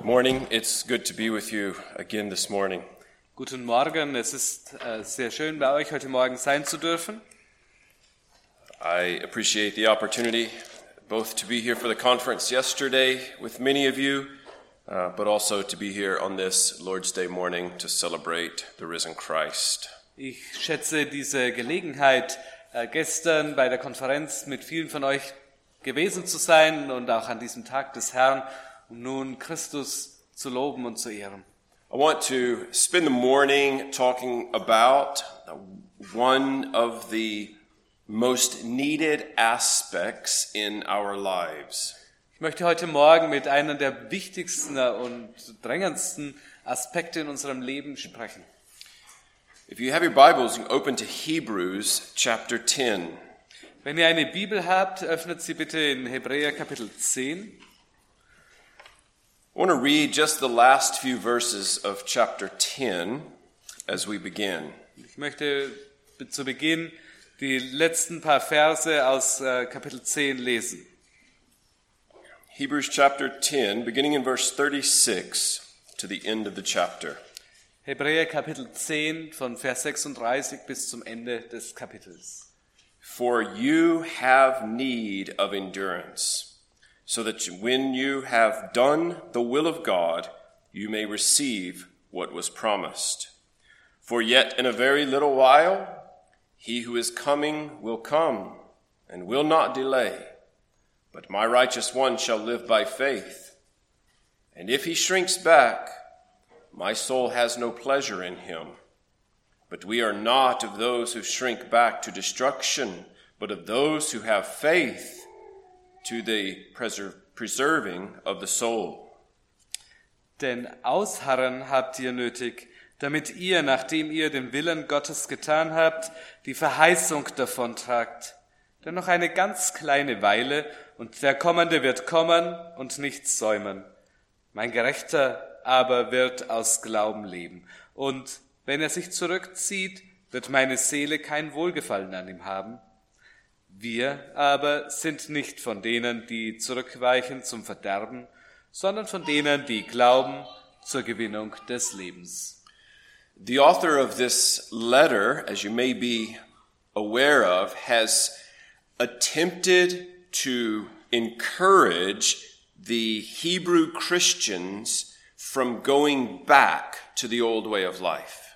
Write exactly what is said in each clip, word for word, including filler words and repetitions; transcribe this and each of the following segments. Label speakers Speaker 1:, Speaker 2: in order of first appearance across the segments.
Speaker 1: Morning. It's good to be with you again this morning.
Speaker 2: Guten Morgen, es ist äh, sehr schön bei euch heute Morgen sein zu dürfen.
Speaker 1: I appreciate the opportunity both to be here for the conference yesterday with many of you, uh, but also to be here on this Lord's Day morning to celebrate the risen Christ.
Speaker 2: Ich schätze diese Gelegenheit, äh, gestern bei der Konferenz mit vielen von euch gewesen zu sein und auch an diesem Tag des Herrn, um nun Christus zu loben und zu ehren.
Speaker 1: I want to spend the morning talking about one of the most needed aspects in our lives.
Speaker 2: Ich möchte heute Morgen mit einer der wichtigsten und drängendsten Aspekte in unserem Leben sprechen.
Speaker 1: If you have your Bibles, you can open to Hebrews chapter ten.
Speaker 2: Wenn ihr eine Bibel habt, öffnet sie bitte in Hebräer Kapitel zehn.
Speaker 1: I want to read just the last few verses of chapter ten as we begin.
Speaker 2: Ich möchte zu Beginn die letzten paar Verse aus äh, Kapitel zehn lesen.
Speaker 1: Hebrews chapter ten, beginning in verse thirty-six to the end of the chapter.
Speaker 2: Hebräer Kapitel zehn von Vers sechsunddreißig bis zum Ende des Kapitels.
Speaker 1: For you have need of endurance, so that when you have done the will of God, you may receive what was promised. For yet in a very little while, he who is coming will come and will not delay. But my righteous one shall live by faith. And if he shrinks back, my soul has no pleasure in him. But we are not of those who shrink back to destruction, but of those who have faith to the preserving of the soul.
Speaker 2: Denn Ausharren habt ihr nötig, damit ihr, nachdem ihr den Willen Gottes getan habt, die Verheißung davontragt. Denn noch eine ganz kleine Weile, und der Kommende wird kommen und nicht säumen. Mein Gerechter aber wird aus Glauben leben. Und wenn er sich zurückzieht, wird meine Seele kein Wohlgefallen an ihm haben. Wir aber sind nicht von denen, die zurückweichen zum Verderben, sondern von denen, die glauben zur Gewinnung des Lebens.
Speaker 1: The author of this letter, as you may be aware of, has attempted to encourage the Hebrew Christians from going back to the old way of life.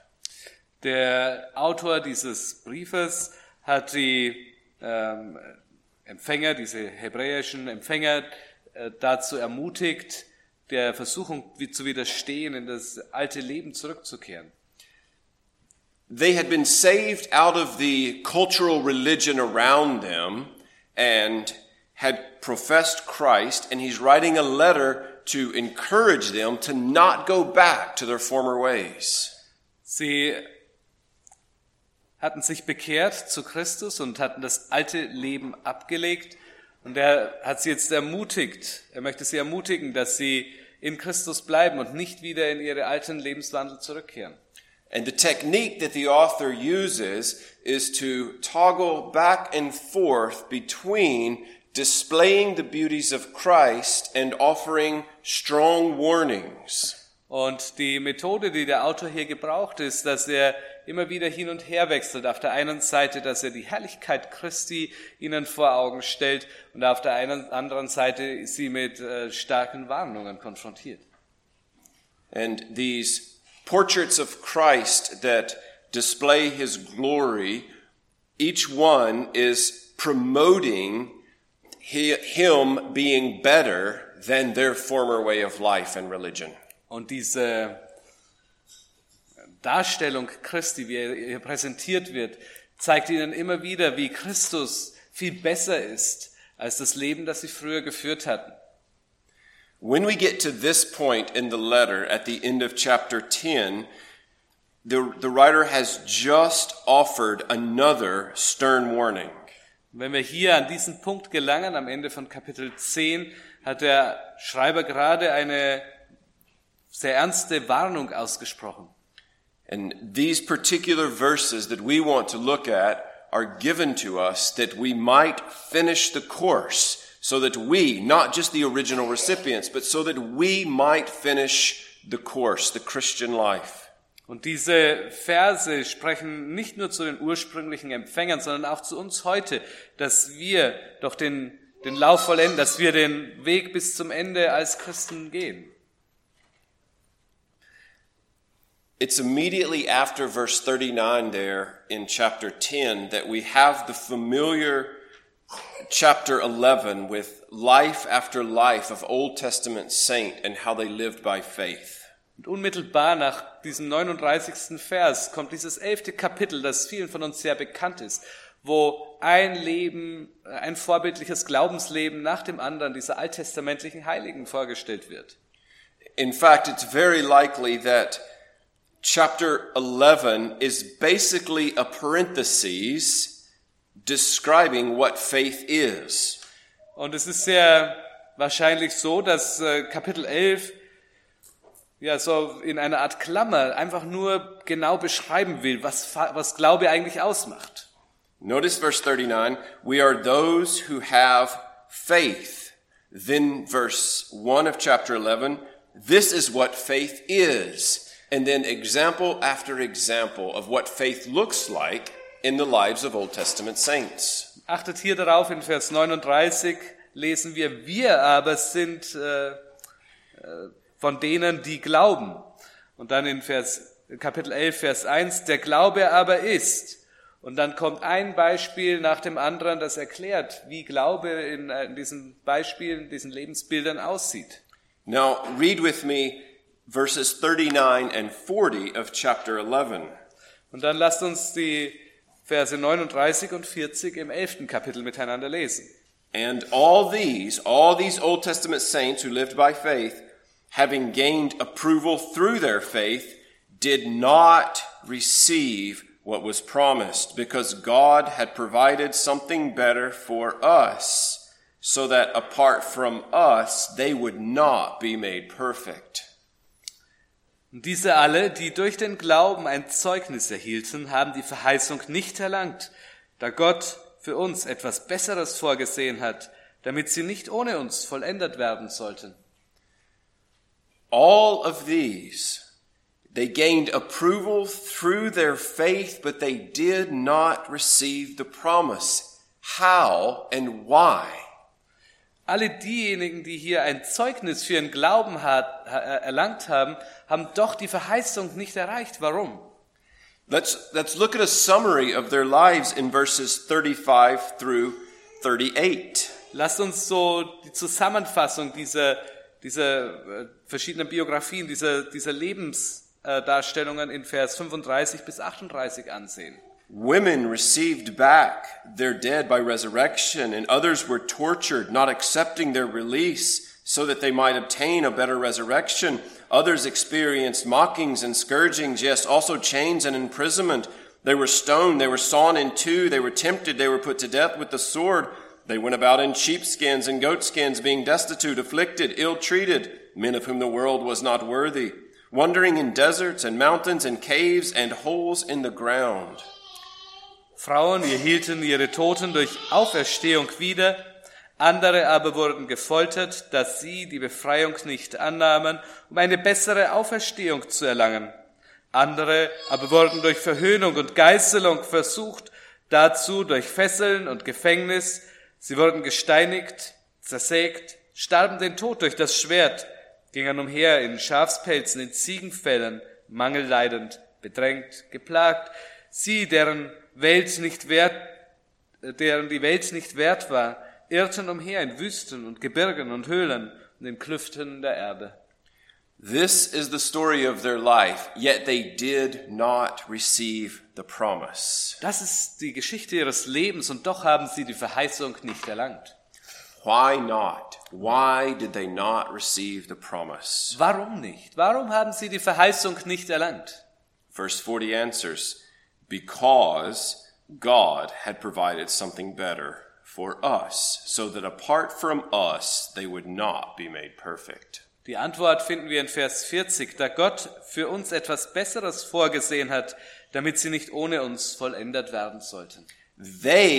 Speaker 2: Der Autor dieses Briefes hat die ähm, Empfänger, diese hebräischen Empfänger, äh, dazu ermutigt, der Versuchung wie zu widerstehen, in das alte Leben zurückzukehren.
Speaker 1: They had been saved out of the cultural religion around them and had professed Christ, and he's writing a letter to encourage them to not go back to their former ways.
Speaker 2: Sie hatten sich bekehrt zu Christus und hatten das alte Leben abgelegt, und er hat sie jetzt ermutigt, er möchte sie ermutigen, dass sie in Christus bleiben und nicht wieder in ihre alten Lebenswandel zurückkehren.
Speaker 1: And the technique that the author uses is to toggle back and forth between displaying the beauties of Christ and offering strong warnings.
Speaker 2: Und die Methode, die der Autor hier gebraucht, ist, dass er immer wieder hin und her wechselt. Auf der einen Seite, dass er die Herrlichkeit Christi ihnen vor Augen stellt, und auf der einen, anderen Seite sie mit äh, starken Warnungen konfrontiert.
Speaker 1: And these portraits of Christ that display his glory, each one is promoting him being better than their former way of life and religion.
Speaker 2: Und diese Darstellung Christi, wie er hier präsentiert wird, zeigt ihnen immer wieder, wie Christus viel besser ist als das Leben, das sie früher geführt hatten.
Speaker 1: When we get to this point in the letter at the end of chapter ten, the, the writer has just offered another stern warning.
Speaker 2: Wenn wir hier an diesen Punkt gelangen, am Ende von Kapitel zehn, hat der Schreiber gerade eine sehr ernste Warnung ausgesprochen.
Speaker 1: And these particular verses that we want to look at are given to us that we might finish the course so that we, not just the original recipients, but so that we might finish the course, the Christian life.
Speaker 2: Und diese Verse sprechen nicht nur zu den ursprünglichen Empfängern, sondern auch zu uns heute, dass wir doch den, den Lauf vollenden, dass wir den Weg bis zum Ende als Christen gehen.
Speaker 1: It's immediately after verse thirty-nine there in chapter ten that we have the familiar chapter eleven with life after life of Old Testament saint and how they lived by faith.
Speaker 2: Und unmittelbar nach diesem neununddreißigsten Vers kommt dieses elfte Kapitel, das vielen von uns sehr bekannt ist, wo ein Leben, ein vorbildliches Glaubensleben nach dem anderen dieser alttestamentlichen Heiligen vorgestellt wird.
Speaker 1: In fact, it's very likely that chapter eleven is basically a parenthesis describing what faith is.
Speaker 2: Und es ist sehr wahrscheinlich so, dass äh, Kapitel elf ja so in einer Art Klammer einfach nur genau beschreiben will, was, was Glaube eigentlich ausmacht.
Speaker 1: Notice verse thirty-nine, we are those who have faith. Then verse one of chapter eleven, this is what faith is. And then example after example of what faith looks like in the lives of Old Testament saints.
Speaker 2: Achtet hier darauf, in Vers neununddreißig lesen wir, wir aber sind äh, äh, von denen, die glauben. Und dann in Vers, Kapitel elf, Vers eins, der Glaube aber ist. Und dann kommt ein Beispiel nach dem anderen, das erklärt, wie Glaube in, in diesen Beispielen, diesen Lebensbildern aussieht.
Speaker 1: Now read with me verses thirty-nine and forty of chapter eleven.
Speaker 2: Und dann lasst uns die Verse neununddreißig und vierzig im elften Kapitel miteinander lesen.
Speaker 1: And all these, all these Old Testament saints who lived by faith, having gained approval through their faith, did not receive what was promised, because God had provided something better for us, so that apart from us, they would not be made perfect.
Speaker 2: Und diese alle, die durch den Glauben ein Zeugnis erhielten, haben die Verheißung nicht erlangt, da Gott für uns etwas Besseres vorgesehen hat, damit sie nicht ohne uns vollendet werden sollten.
Speaker 1: All of these, they gained approval through their faith, but they did not receive the promise. How and why?
Speaker 2: Alle diejenigen, die hier ein Zeugnis für ihren Glauben hat, erlangt haben, haben doch die Verheißung nicht erreicht. Warum?
Speaker 1: Let's, let's look at a summary of their lives in verses thirty-five through thirty-eight.
Speaker 2: Lasst uns so die Zusammenfassung dieser, dieser äh, verschiedenen Biografien, dieser, dieser Lebensdarstellungen in Vers fünfunddreißig bis achtunddreißig ansehen.
Speaker 1: Women received back their dead by resurrection, and others were tortured, not accepting their release, so that they might obtain a better resurrection. Others experienced mockings and scourgings, yes, also chains and imprisonment. They were stoned, they were sawn in two, they were tempted, they were put to death with the sword. They went about in sheepskins and goatskins, being destitute, afflicted, ill-treated, men of whom the world was not worthy, wandering in deserts and mountains and caves and holes in the ground.
Speaker 2: Frauen erhielten ihre Toten durch Auferstehung wieder, andere aber wurden gefoltert, dass sie die Befreiung nicht annahmen, um eine bessere Auferstehung zu erlangen. Andere aber wurden durch Verhöhnung und Geißelung versucht, dazu durch Fesseln und Gefängnis. Sie wurden gesteinigt, zersägt, starben den Tod durch das Schwert, gingen umher in Schafspelzen, in Ziegenfällen, mangelleidend, bedrängt, geplagt. Sie, deren Welt nicht wert, deren die Welt nicht wert war, irrten umher in Wüsten und Gebirgen und Höhlen und in Klüften der Erde.
Speaker 1: This is the story of their life, yet they did not receive the promise.
Speaker 2: Das ist die Geschichte ihres Lebens und doch haben sie die Verheißung nicht erlangt.
Speaker 1: Why not? Why did they not receive the promise?
Speaker 2: Warum nicht? Warum haben sie die Verheißung nicht erlangt?
Speaker 1: Verse forty answers, because God had provided something better for us, so that apart from us, they would not be made perfect.
Speaker 2: Die Antwort finden wir in Vers vierzig, da Gott für uns etwas Besseres vorgesehen hat, damit sie nicht ohne uns vollendet werden sollten.
Speaker 1: They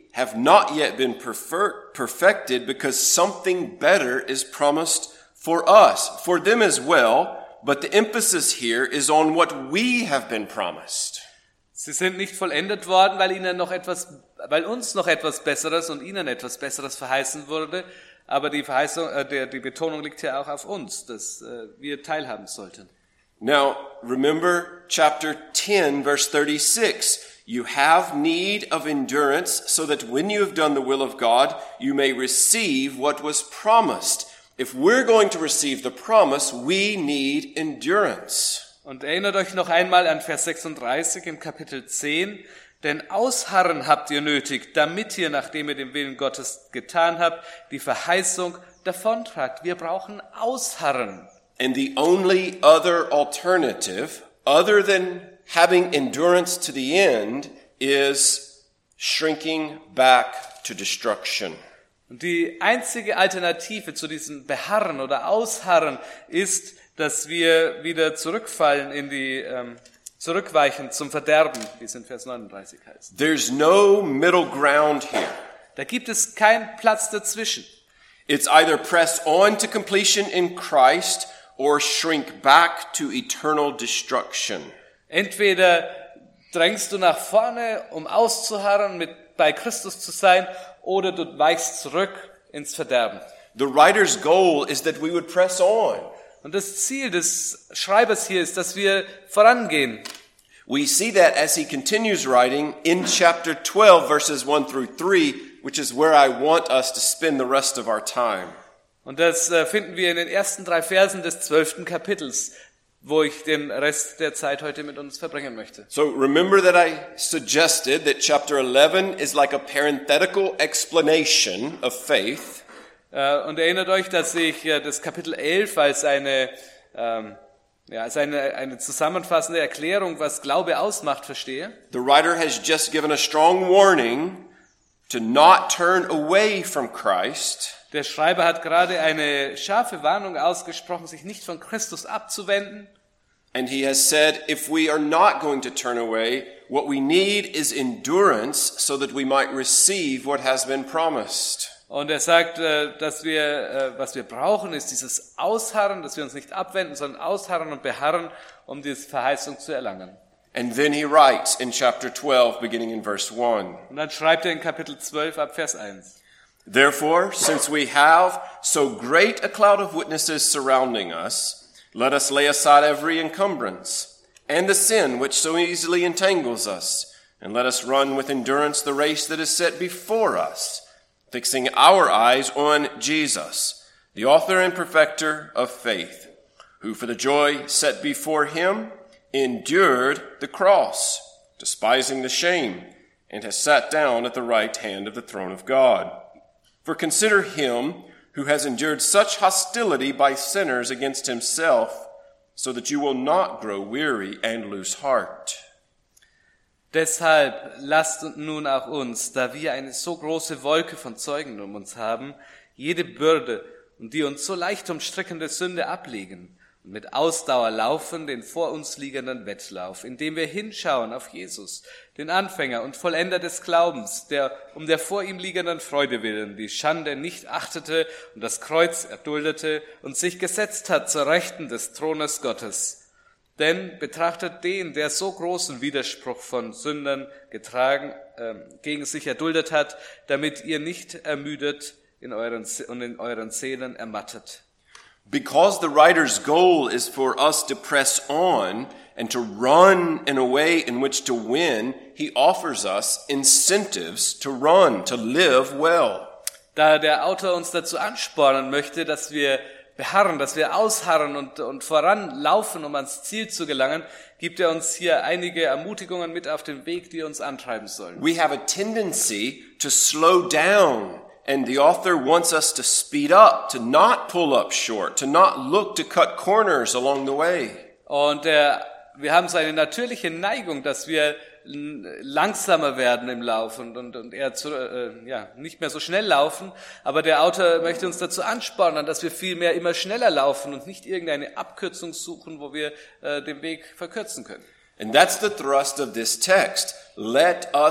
Speaker 1: have not yet been perfer- perfected because something better is promised for us, for them as well, but the emphasis here is on what we have been promised.
Speaker 2: Sie sind nicht vollendet worden, weil ihnen noch etwas, weil uns noch etwas Besseres und ihnen etwas Besseres verheißen wurde. Aber die Verheißung, äh, der, die Betonung liegt ja auch auf uns, dass äh, wir teilhaben sollten.
Speaker 1: Now, remember chapter ten, verse thirty-six. You have need of endurance so that when you have done the will of God, you may receive what was promised. If we're going to receive the promise, we need endurance.
Speaker 2: Und erinnert euch noch einmal an Vers sechsunddreißig im Kapitel zehn. Denn Ausharren habt ihr nötig, damit ihr, nachdem ihr den Willen Gottes getan habt, die Verheißung davontragt. Wir brauchen Ausharren.
Speaker 1: And the only other alternative, other than having endurance to the end, is shrinking back to destruction.
Speaker 2: Und die einzige Alternative zu diesem Beharren oder Ausharren ist, dass wir wieder zurückfallen in die, ähm, zurückweichen zum Verderben, wie es in Vers neununddreißig heißt.
Speaker 1: There's no middle ground here.
Speaker 2: Da gibt es keinen Platz dazwischen.
Speaker 1: It's either press on to completion in Christ or shrink back to eternal destruction.
Speaker 2: Entweder drängst du nach vorne, um auszuharren, mit bei Christus zu sein, oder du weichst zurück ins Verderben.
Speaker 1: The writer's goal is that we would press on.
Speaker 2: Und das Ziel des Schreibers hier ist, dass wir vorangehen.
Speaker 1: We see that as he continues writing in chapter twelve, verses one through three, which is where I want us to spend the rest of our time.
Speaker 2: Und das äh, finden wir in den ersten drei Versen des zwölften Kapitels, wo ich den Rest der Zeit heute mit uns verbringen möchte.
Speaker 1: So remember that I suggested that chapter eleven is like a parenthetical explanation of faith.
Speaker 2: Und erinnert euch, dass ich das Kapitel elf als eine, ähm, ja, als eine, eine zusammenfassende Erklärung, was Glaube ausmacht, verstehe.
Speaker 1: The writer has just given a strong warning to not turn away from Christ.
Speaker 2: Der Schreiber hat gerade eine scharfe Warnung ausgesprochen, sich nicht von Christus abzuwenden.
Speaker 1: And he has said, if we are not going to turn away, what we need is endurance so that we might receive what has been promised.
Speaker 2: Und er sagt, dass wir, was wir brauchen, ist dieses Ausharren, dass wir uns nicht abwenden, sondern ausharren und beharren, um diese Verheißung zu erlangen.
Speaker 1: And then he writes in chapter twelve, beginning in verse one.
Speaker 2: Und dann schreibt er in Kapitel zwölf ab Vers eins.
Speaker 1: Therefore, since we have so great a cloud of witnesses surrounding us, let us lay aside every encumbrance and the sin which so easily entangles us, and let us run with endurance the race that is set before us, fixing our eyes on Jesus, the author and perfecter of faith, who for the joy set before him endured the cross, despising the shame, and has sat down at the right hand of the throne of God. For consider him who has endured such hostility by sinners against himself, so that you will not grow weary and lose heart.
Speaker 2: Deshalb lasst nun auch uns, da wir eine so große Wolke von Zeugen um uns haben, jede Bürde und die uns so leicht umstrickende Sünde ablegen und mit Ausdauer laufen den vor uns liegenden Wettlauf, indem wir hinschauen auf Jesus, den Anfänger und Vollender des Glaubens, der um der vor ihm liegenden Freude willen die Schande nicht achtete und das Kreuz erduldete und sich gesetzt hat zur Rechten des Thrones Gottes. Denn betrachtet den, der so großen Widerspruch von Sündern getragen, äh, gegen sich erduldet hat, damit ihr nicht ermüdet in euren, und in euren Seelen ermattet.
Speaker 1: Because the writer's goal is for us to press on and to run in a way in which to win, he offers us incentives to run, to live well.
Speaker 2: Da der Autor uns dazu anspornen möchte, dass wir beharren, dass wir ausharren und, und voranlaufen, um ans Ziel zu gelangen, gibt er uns hier einige Ermutigungen mit auf den Weg, die uns antreiben sollen.
Speaker 1: We have a tendency to slow down, and the author wants us to speed up, to not pull up short, to not look to cut corners along the way.
Speaker 2: Und der, wir haben so eine natürliche Neigung, dass wir langsamer werden im Lauf und, und, und eher zu, äh, ja, nicht mehr so schnell laufen. Aber der Autor möchte uns dazu anspornen, dass wir vielmehr immer schneller laufen und nicht irgendeine Abkürzung suchen, wo wir äh, den Weg verkürzen können.
Speaker 1: And that's the thrust of this text. Let us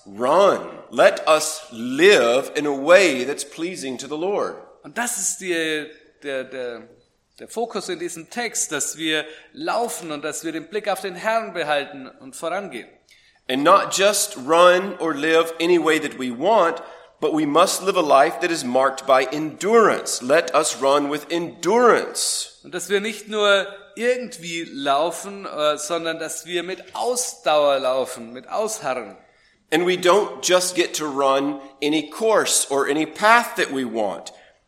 Speaker 1: run. Let us live in a way that's pleasing to the Lord.
Speaker 2: Und das ist die, der, der, der Fokus in diesem Text, dass wir laufen und dass wir den Blick auf den Herrn behalten und vorangehen.
Speaker 1: And not just run or live any way that we want, but we must live a life that is marked by endurance. Let us run with endurance.
Speaker 2: Und dass wir nicht nur irgendwie laufen, äh, sondern dass wir mit Ausdauer laufen, mit Ausharren.
Speaker 1: And we don't just get to run any course or any path that we want.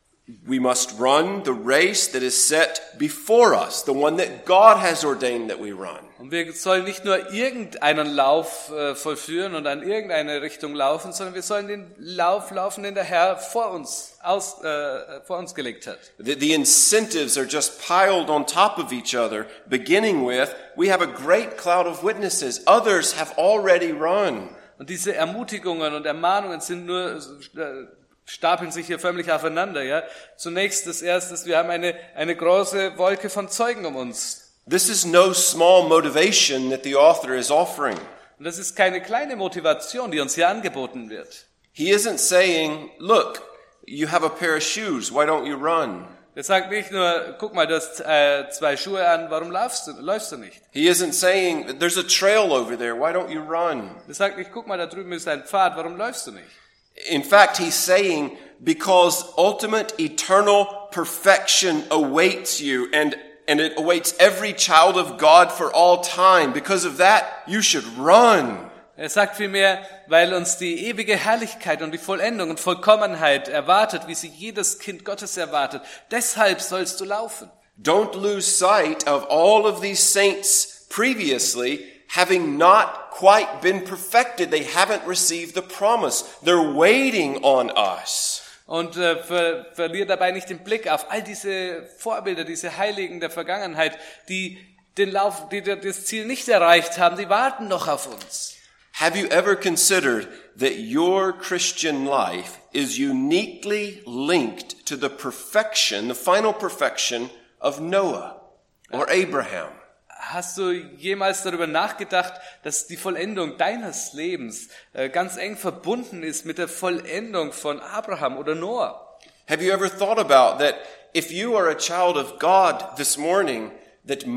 Speaker 1: We must run the race that is set before us, the one that God has ordained that we run.
Speaker 2: Und wir sollen nicht nur irgendeinen Lauf äh, vollführen und an irgendeine Richtung laufen, sondern wir sollen den Lauf laufen, den der Herr vor uns aus äh, vor uns gelegt hat.
Speaker 1: The, the incentives are just piled on top of each other, beginning with, we have a great cloud of witnesses. Others have already run.
Speaker 2: Und diese Ermutigungen und Ermahnungen sind nur äh, stapeln sich hier förmlich aufeinander, ja. Zunächst das Erste, wir haben eine eine große Wolke von Zeugen um uns.
Speaker 1: This is no small motivation that the author is offering.
Speaker 2: Und das ist keine kleine Motivation, die uns hier angeboten wird.
Speaker 1: He isn't saying, look, you have a pair of shoes, why don't you run?
Speaker 2: Er sagt nicht nur, guck mal, du hast äh, zwei Schuhe an, warum läufst du, läufst du nicht?
Speaker 1: He isn't saying, there's a trail over there, why don't you run?
Speaker 2: Er sagt nicht, guck mal, da drüben ist ein Pfad, warum läufst du nicht?
Speaker 1: In fact, he's saying, because ultimate eternal perfection awaits you, and and it awaits every child of God for all time. Because of that, you should run.
Speaker 2: Er sagt vielmehr, weil uns die ewige Herrlichkeit und die Vollendung und Vollkommenheit erwartet, wie sie jedes Kind Gottes erwartet. Deshalb sollst du laufen.
Speaker 1: Don't lose sight of all of these saints previously having not quite been perfected. They haven't received the promise. They're waiting on us.
Speaker 2: Und äh, ver, verlier dabei nicht den Blick auf all diese Vorbilder, diese Heiligen der Vergangenheit, die den Lauf, die das Ziel nicht erreicht haben, die warten noch auf uns.
Speaker 1: Have you ever considered that your Christian life is uniquely linked to the perfection, the final perfection of Noah or Abraham?
Speaker 2: Hast du jemals darüber nachgedacht, dass die Vollendung deines Lebens äh, ganz eng verbunden ist mit der Vollendung von Abraham oder Noah?
Speaker 1: Have you ever thought about that if you are a child of God this morning, that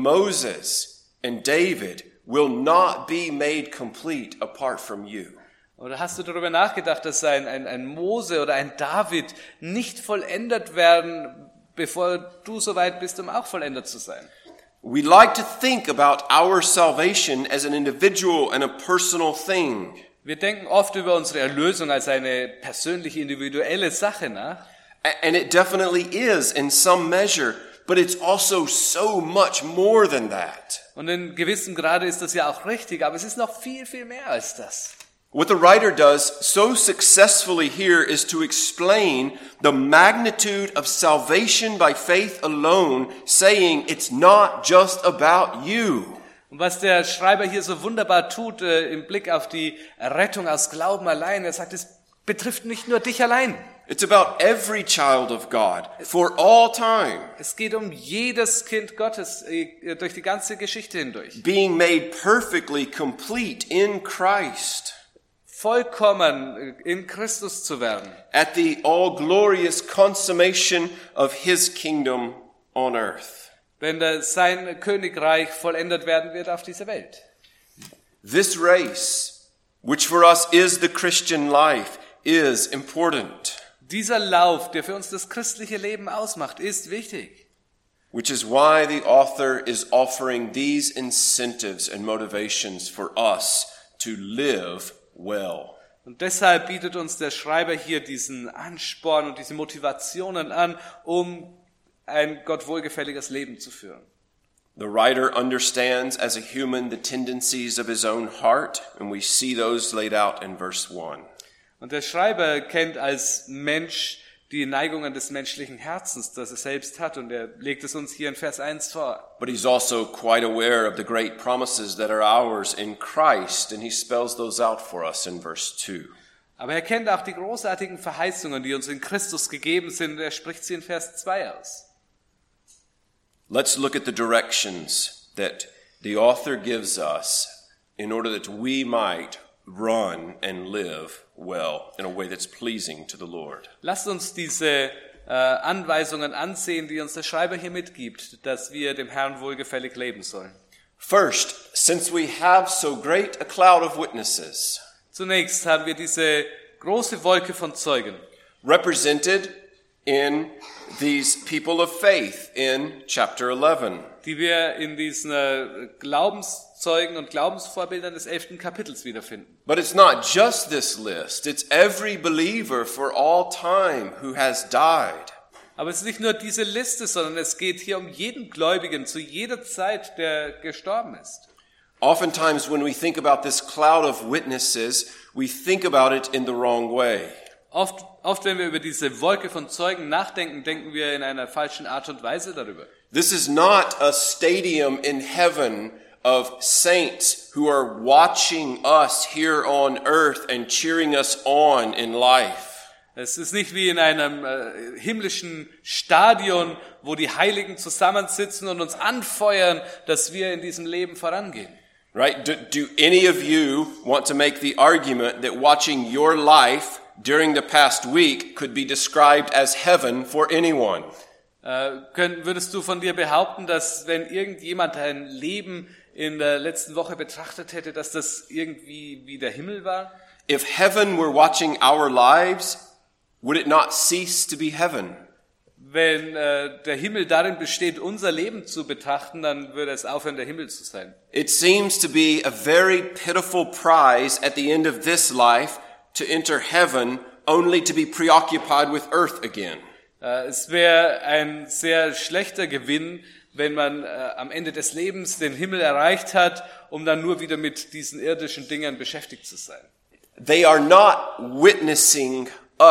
Speaker 1: Moses and David will not be made complete apart from you?
Speaker 2: Oder hast du darüber nachgedacht, dass ein, ein, ein Mose oder ein David nicht vollendet werden, bevor du so weit bist, um auch vollendet zu sein?
Speaker 1: We like to think about our salvation as an individual and a personal thing.
Speaker 2: Wir denken oft über unsere Erlösung als eine persönliche, individuelle Sache nach.
Speaker 1: And it definitely is in some measure, but it's also so much more than that.
Speaker 2: Und in gewissem Grade ist das ja auch richtig, aber es ist noch viel, viel mehr als das.
Speaker 1: What the writer does so successfully here is to explain the magnitude of salvation by faith alone, saying it's not just about you.
Speaker 2: Und was der Schreiber hier so wunderbar tut, äh, im Blick auf die Rettung aus Glauben allein, er sagt, es betrifft nicht nur dich allein.
Speaker 1: It's about every child of God for all time.
Speaker 2: Es geht um jedes Kind Gottes äh, durch die ganze Geschichte hindurch.
Speaker 1: Being made perfectly complete in Christ.
Speaker 2: Vollkommen in Christus zu werden.
Speaker 1: At the all glorious consummation of his kingdom on earth.
Speaker 2: Wenn sein Königreich vollendet werden wird auf dieser Welt.
Speaker 1: This race, which for us is the Christian life, is important.
Speaker 2: Dieser Lauf, der für uns das christliche Leben ausmacht, ist wichtig.
Speaker 1: Which is why the author is offering these incentives and motivations for us to live well.
Speaker 2: Und deshalb bietet uns der Schreiber hier diesen Ansporn und diese Motivationen an, um ein Gott wohlgefälliges Leben zu führen.
Speaker 1: The writer understands as a human the tendencies of his own heart, and we see those laid out in verse one.
Speaker 2: Und der Schreiber kennt als Mensch die Neigungen des menschlichen Herzens, das er selbst hat, und er legt es uns hier in Vers eins vor.
Speaker 1: But he's also quite aware of the great promises that are ours in Christ, and he spells those out for us in verse two.
Speaker 2: Aber er kennt auch die großartigen Verheißungen, die uns in Christus gegeben sind, und er spricht sie in Vers zwei aus.
Speaker 1: Let's look at the directions that the author gives us in order that we might run and live well in a way that's pleasing to the Lord.
Speaker 2: Lasst uns diese äh, Anweisungen ansehen, die uns der Schreiber hier mitgibt, dass wir dem Herrn wohlgefällig leben sollen.
Speaker 1: First, since we have so great a cloud of witnesses,
Speaker 2: Zunächst haben wir diese große Wolke von Zeugen,
Speaker 1: represented in these people of faith in chapter eleven.
Speaker 2: die wir in diesen äh, Glaubenszeugen und Glaubensvorbildern des elften Kapitels wiederfinden.
Speaker 1: But it's not just this list, it's every believer for all time who has died.
Speaker 2: Aber es ist nicht nur diese Liste, sondern es geht hier um jeden Gläubigen zu jeder Zeit, der gestorben ist.
Speaker 1: Oftentimes when we think about this cloud of witnesses, we think about it in the wrong way.
Speaker 2: Oft, oft, wenn wir über diese Wolke von Zeugen nachdenken, denken wir in einer falschen Art und Weise darüber.
Speaker 1: This is not a stadium in heaven of saints who are watching us here on earth and cheering us on in life.
Speaker 2: Es ist nicht wie in einem äh, himmlischen Stadion, wo die Heiligen zusammensitzen und uns anfeuern, dass wir in diesem Leben vorangehen.
Speaker 1: Right? Do, do any of you want to make the argument that watching your life during the past week could be described as heaven for anyone?
Speaker 2: Äh, könnt, würdest du von dir behaupten, dass wenn irgendjemand dein Leben in der letzten Woche betrachtet hätte, dass das irgendwie wie der Himmel war?
Speaker 1: If heaven were watching our lives, would it not cease to be heaven?
Speaker 2: Wenn äh, der Himmel darin besteht, unser Leben zu betrachten, dann würde es aufhören, der Himmel zu sein.
Speaker 1: It seems to be a very pitiful prize at the end of this life to enter heaven only to be preoccupied with earth again.
Speaker 2: Äh, es wäre ein sehr schlechter Gewinn, wenn man äh, am Ende des Lebens den Himmel erreicht hat, um dann nur wieder mit diesen irdischen Dingen beschäftigt zu sein.
Speaker 1: They are not witnessing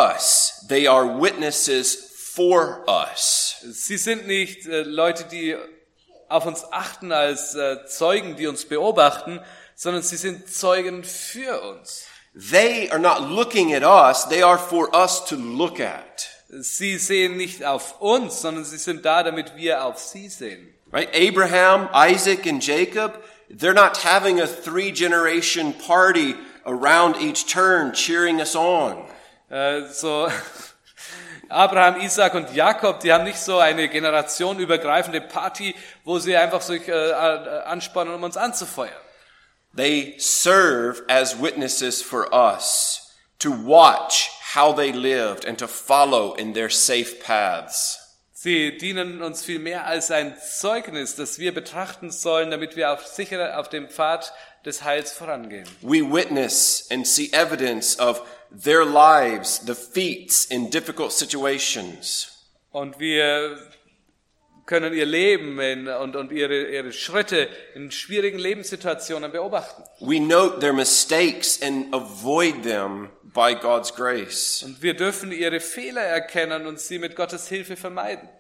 Speaker 1: us. They are witnesses for us.
Speaker 2: Sie sind nicht äh, Leute, die auf uns achten als äh, Zeugen, die uns beobachten, sondern sie sind Zeugen für uns.
Speaker 1: They are not looking at us. They are for us to look at.
Speaker 2: Sie sehen nicht auf uns, sondern sie sind da, damit wir auf sie sehen.
Speaker 1: Right? Abraham, Isaac, and Jacob, they're not having a three-generation party around each turn cheering us on.
Speaker 2: Äh, so Abraham, Isaac und Jakob, die haben nicht so eine generationenübergreifende Party, wo sie einfach sich äh, anspannen, um uns anzufeuern.
Speaker 1: They serve as witnesses for us to watch how they lived and to follow in their safe paths.
Speaker 2: Sie dienen uns viel mehr als ein Zeugnis, das wir betrachten sollen, damit wir auf sicher auf dem Pfad des Heils vorangehen.
Speaker 1: We witness and see evidence of their lives, the feats in difficult situations.
Speaker 2: Und wir können ihr Leben in, und, und ihre, ihre Schritte in schwierigen Lebenssituationen beobachten.
Speaker 1: We note their mistakes and avoid them by God's grace.
Speaker 2: Und wir dürfen ihre Fehler erkennen und sie mit Gottes Hilfe vermeiden.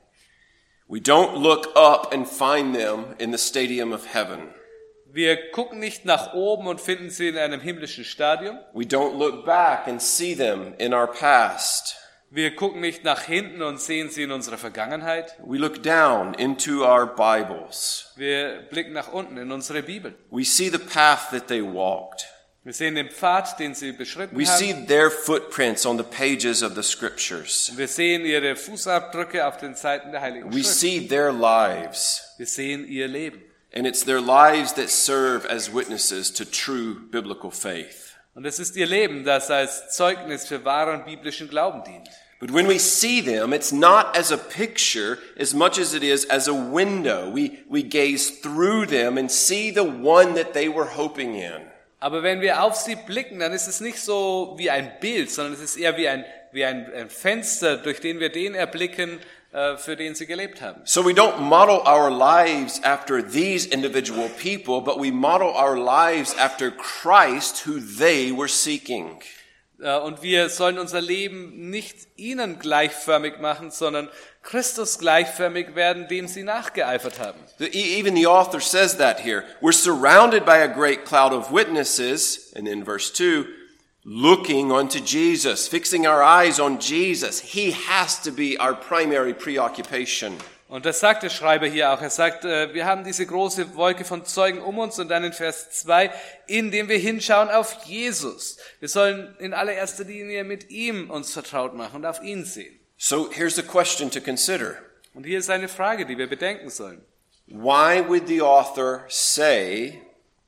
Speaker 1: We don't look up and find them in the stadium of heaven.
Speaker 2: Wir gucken nicht nach oben und finden sie in einem himmlischen Stadion.
Speaker 1: We don't look back and see them in our past.
Speaker 2: Wir gucken nicht nach hinten und sehen sie in unserer Vergangenheit.
Speaker 1: We look down into our Bibles.
Speaker 2: Wir blicken nach unten in unsere Bibel.
Speaker 1: We see the path that they walked.
Speaker 2: Wir sehen den Pfad, den sie beschritten
Speaker 1: We see
Speaker 2: haben.
Speaker 1: their footprints on the pages of the scriptures.
Speaker 2: Wir sehen ihre Fußabdrücke auf den Seiten der Heiligen
Speaker 1: We
Speaker 2: Schrift.
Speaker 1: see their lives.
Speaker 2: Wir sehen ihr Leben.
Speaker 1: And it's their lives that serve as witnesses to true biblical faith.
Speaker 2: Und es ist ihr Leben, das als Zeugnis für wahren biblischen Glauben dient.
Speaker 1: But when we see them, it's not as a picture as much as it is as a window. We, we gaze through them and see the one that they were hoping in.
Speaker 2: Aber wenn wir auf sie blicken, dann ist es nicht so wie ein Bild, sondern es ist eher wie ein, wie ein, ein Fenster, durch den wir den erblicken, äh, für den sie gelebt haben.
Speaker 1: So we don't model our lives after these individual people, but we model our lives after Christ, who they were seeking.
Speaker 2: Und wir sollen unser Leben nicht ihnen gleichförmig machen, sondern Christus gleichförmig werden, dem sie nachgeeifert haben.
Speaker 1: Even the author says that here. We're surrounded by a great cloud of witnesses, and in verse two, looking unto Jesus, fixing our eyes on Jesus. He has to be our primary preoccupation.
Speaker 2: Und das sagt der Schreiber hier auch. Er sagt, äh, wir haben diese große Wolke von Zeugen um uns und dann in Vers zwei, indem wir hinschauen auf Jesus. Wir sollen in allererster Linie mit ihm uns vertraut machen und auf ihn sehen.
Speaker 1: So here's the question to consider.
Speaker 2: Und hier ist eine Frage, die wir bedenken sollen.
Speaker 1: Why would the author say,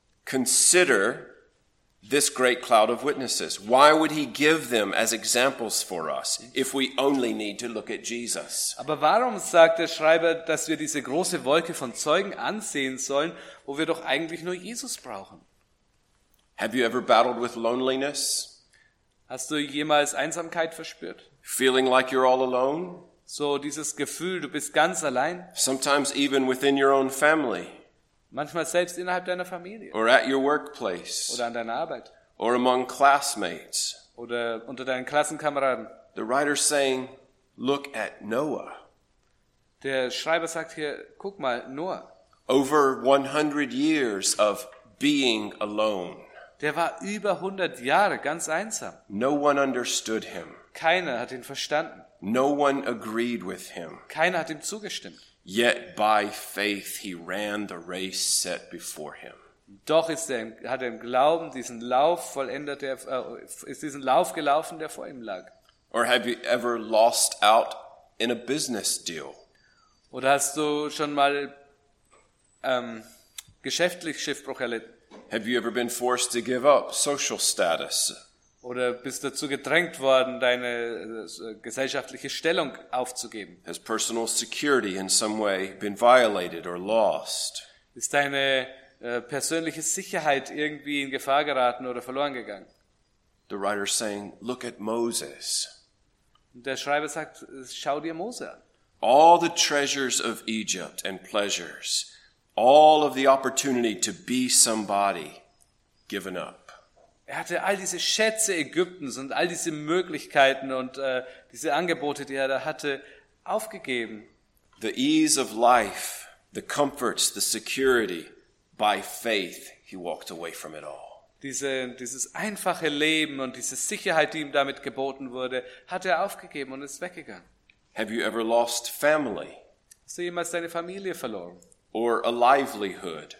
Speaker 1: consider this great cloud of witnesses? Why would he give them as examples for us if we only need to look at Jesus?
Speaker 2: Aber warum sagt der Schreiber, dass wir diese große Wolke von Zeugen ansehen sollen, wo wir doch eigentlich nur Jesus brauchen?
Speaker 1: Have you ever battled with loneliness?
Speaker 2: Hast du jemals Einsamkeit verspürt?
Speaker 1: Feeling like you're all alone?
Speaker 2: So dieses Gefühl, du bist ganz allein,
Speaker 1: Sometimes even within your own family
Speaker 2: manchmal selbst innerhalb deiner Familie
Speaker 1: or at your workplace
Speaker 2: oder an deiner Arbeit
Speaker 1: or among classmates.
Speaker 2: oder unter deinen Klassenkameraden.
Speaker 1: The writer's saying, look at Noah.
Speaker 2: Der Schreiber sagt hier, guck mal, Noah,
Speaker 1: Over one hundred years of being alone.
Speaker 2: der war über hundert Jahre ganz einsam.
Speaker 1: No one understood him.
Speaker 2: Keiner hat ihn verstanden.
Speaker 1: No one agreed with him.
Speaker 2: Keiner hat ihm zugestimmt.
Speaker 1: Yet by faith he ran the race set before him.
Speaker 2: Doch ist er, im- hat er im Glauben diesen Lauf vollendet, der, äh, ist diesen Lauf gelaufen, der vor ihm lag.
Speaker 1: Or have you ever lost out in a business deal?
Speaker 2: Oder hast du schon mal ähm, geschäftlich Schiffbruch erlitten?
Speaker 1: Have you ever been forced to give up social status?
Speaker 2: Oder bist dazu gedrängt worden, deine äh, gesellschaftliche Stellung aufzugeben?
Speaker 1: Has personal security in some way been violated or lost?
Speaker 2: Ist deine äh, persönliche Sicherheit irgendwie in Gefahr geraten oder verloren gegangen?
Speaker 1: The writer's saying, look at Moses.
Speaker 2: Und der Schreiber sagt, schau dir Mose an.
Speaker 1: All the treasures of Egypt and pleasures, all of the opportunity to be somebody, given up.
Speaker 2: Er hatte all diese Schätze Ägyptens und all diese Möglichkeiten und äh, diese Angebote, die er da hatte, aufgegeben.
Speaker 1: The ease of life, the comforts, the security, by faith he walked away from it all.
Speaker 2: Diese, dieses einfache Leben und diese Sicherheit, die ihm damit geboten wurde, hat er aufgegeben und ist weggegangen.
Speaker 1: Have you ever lost family
Speaker 2: Hast du jemals deine Familie verloren?
Speaker 1: or a livelihood?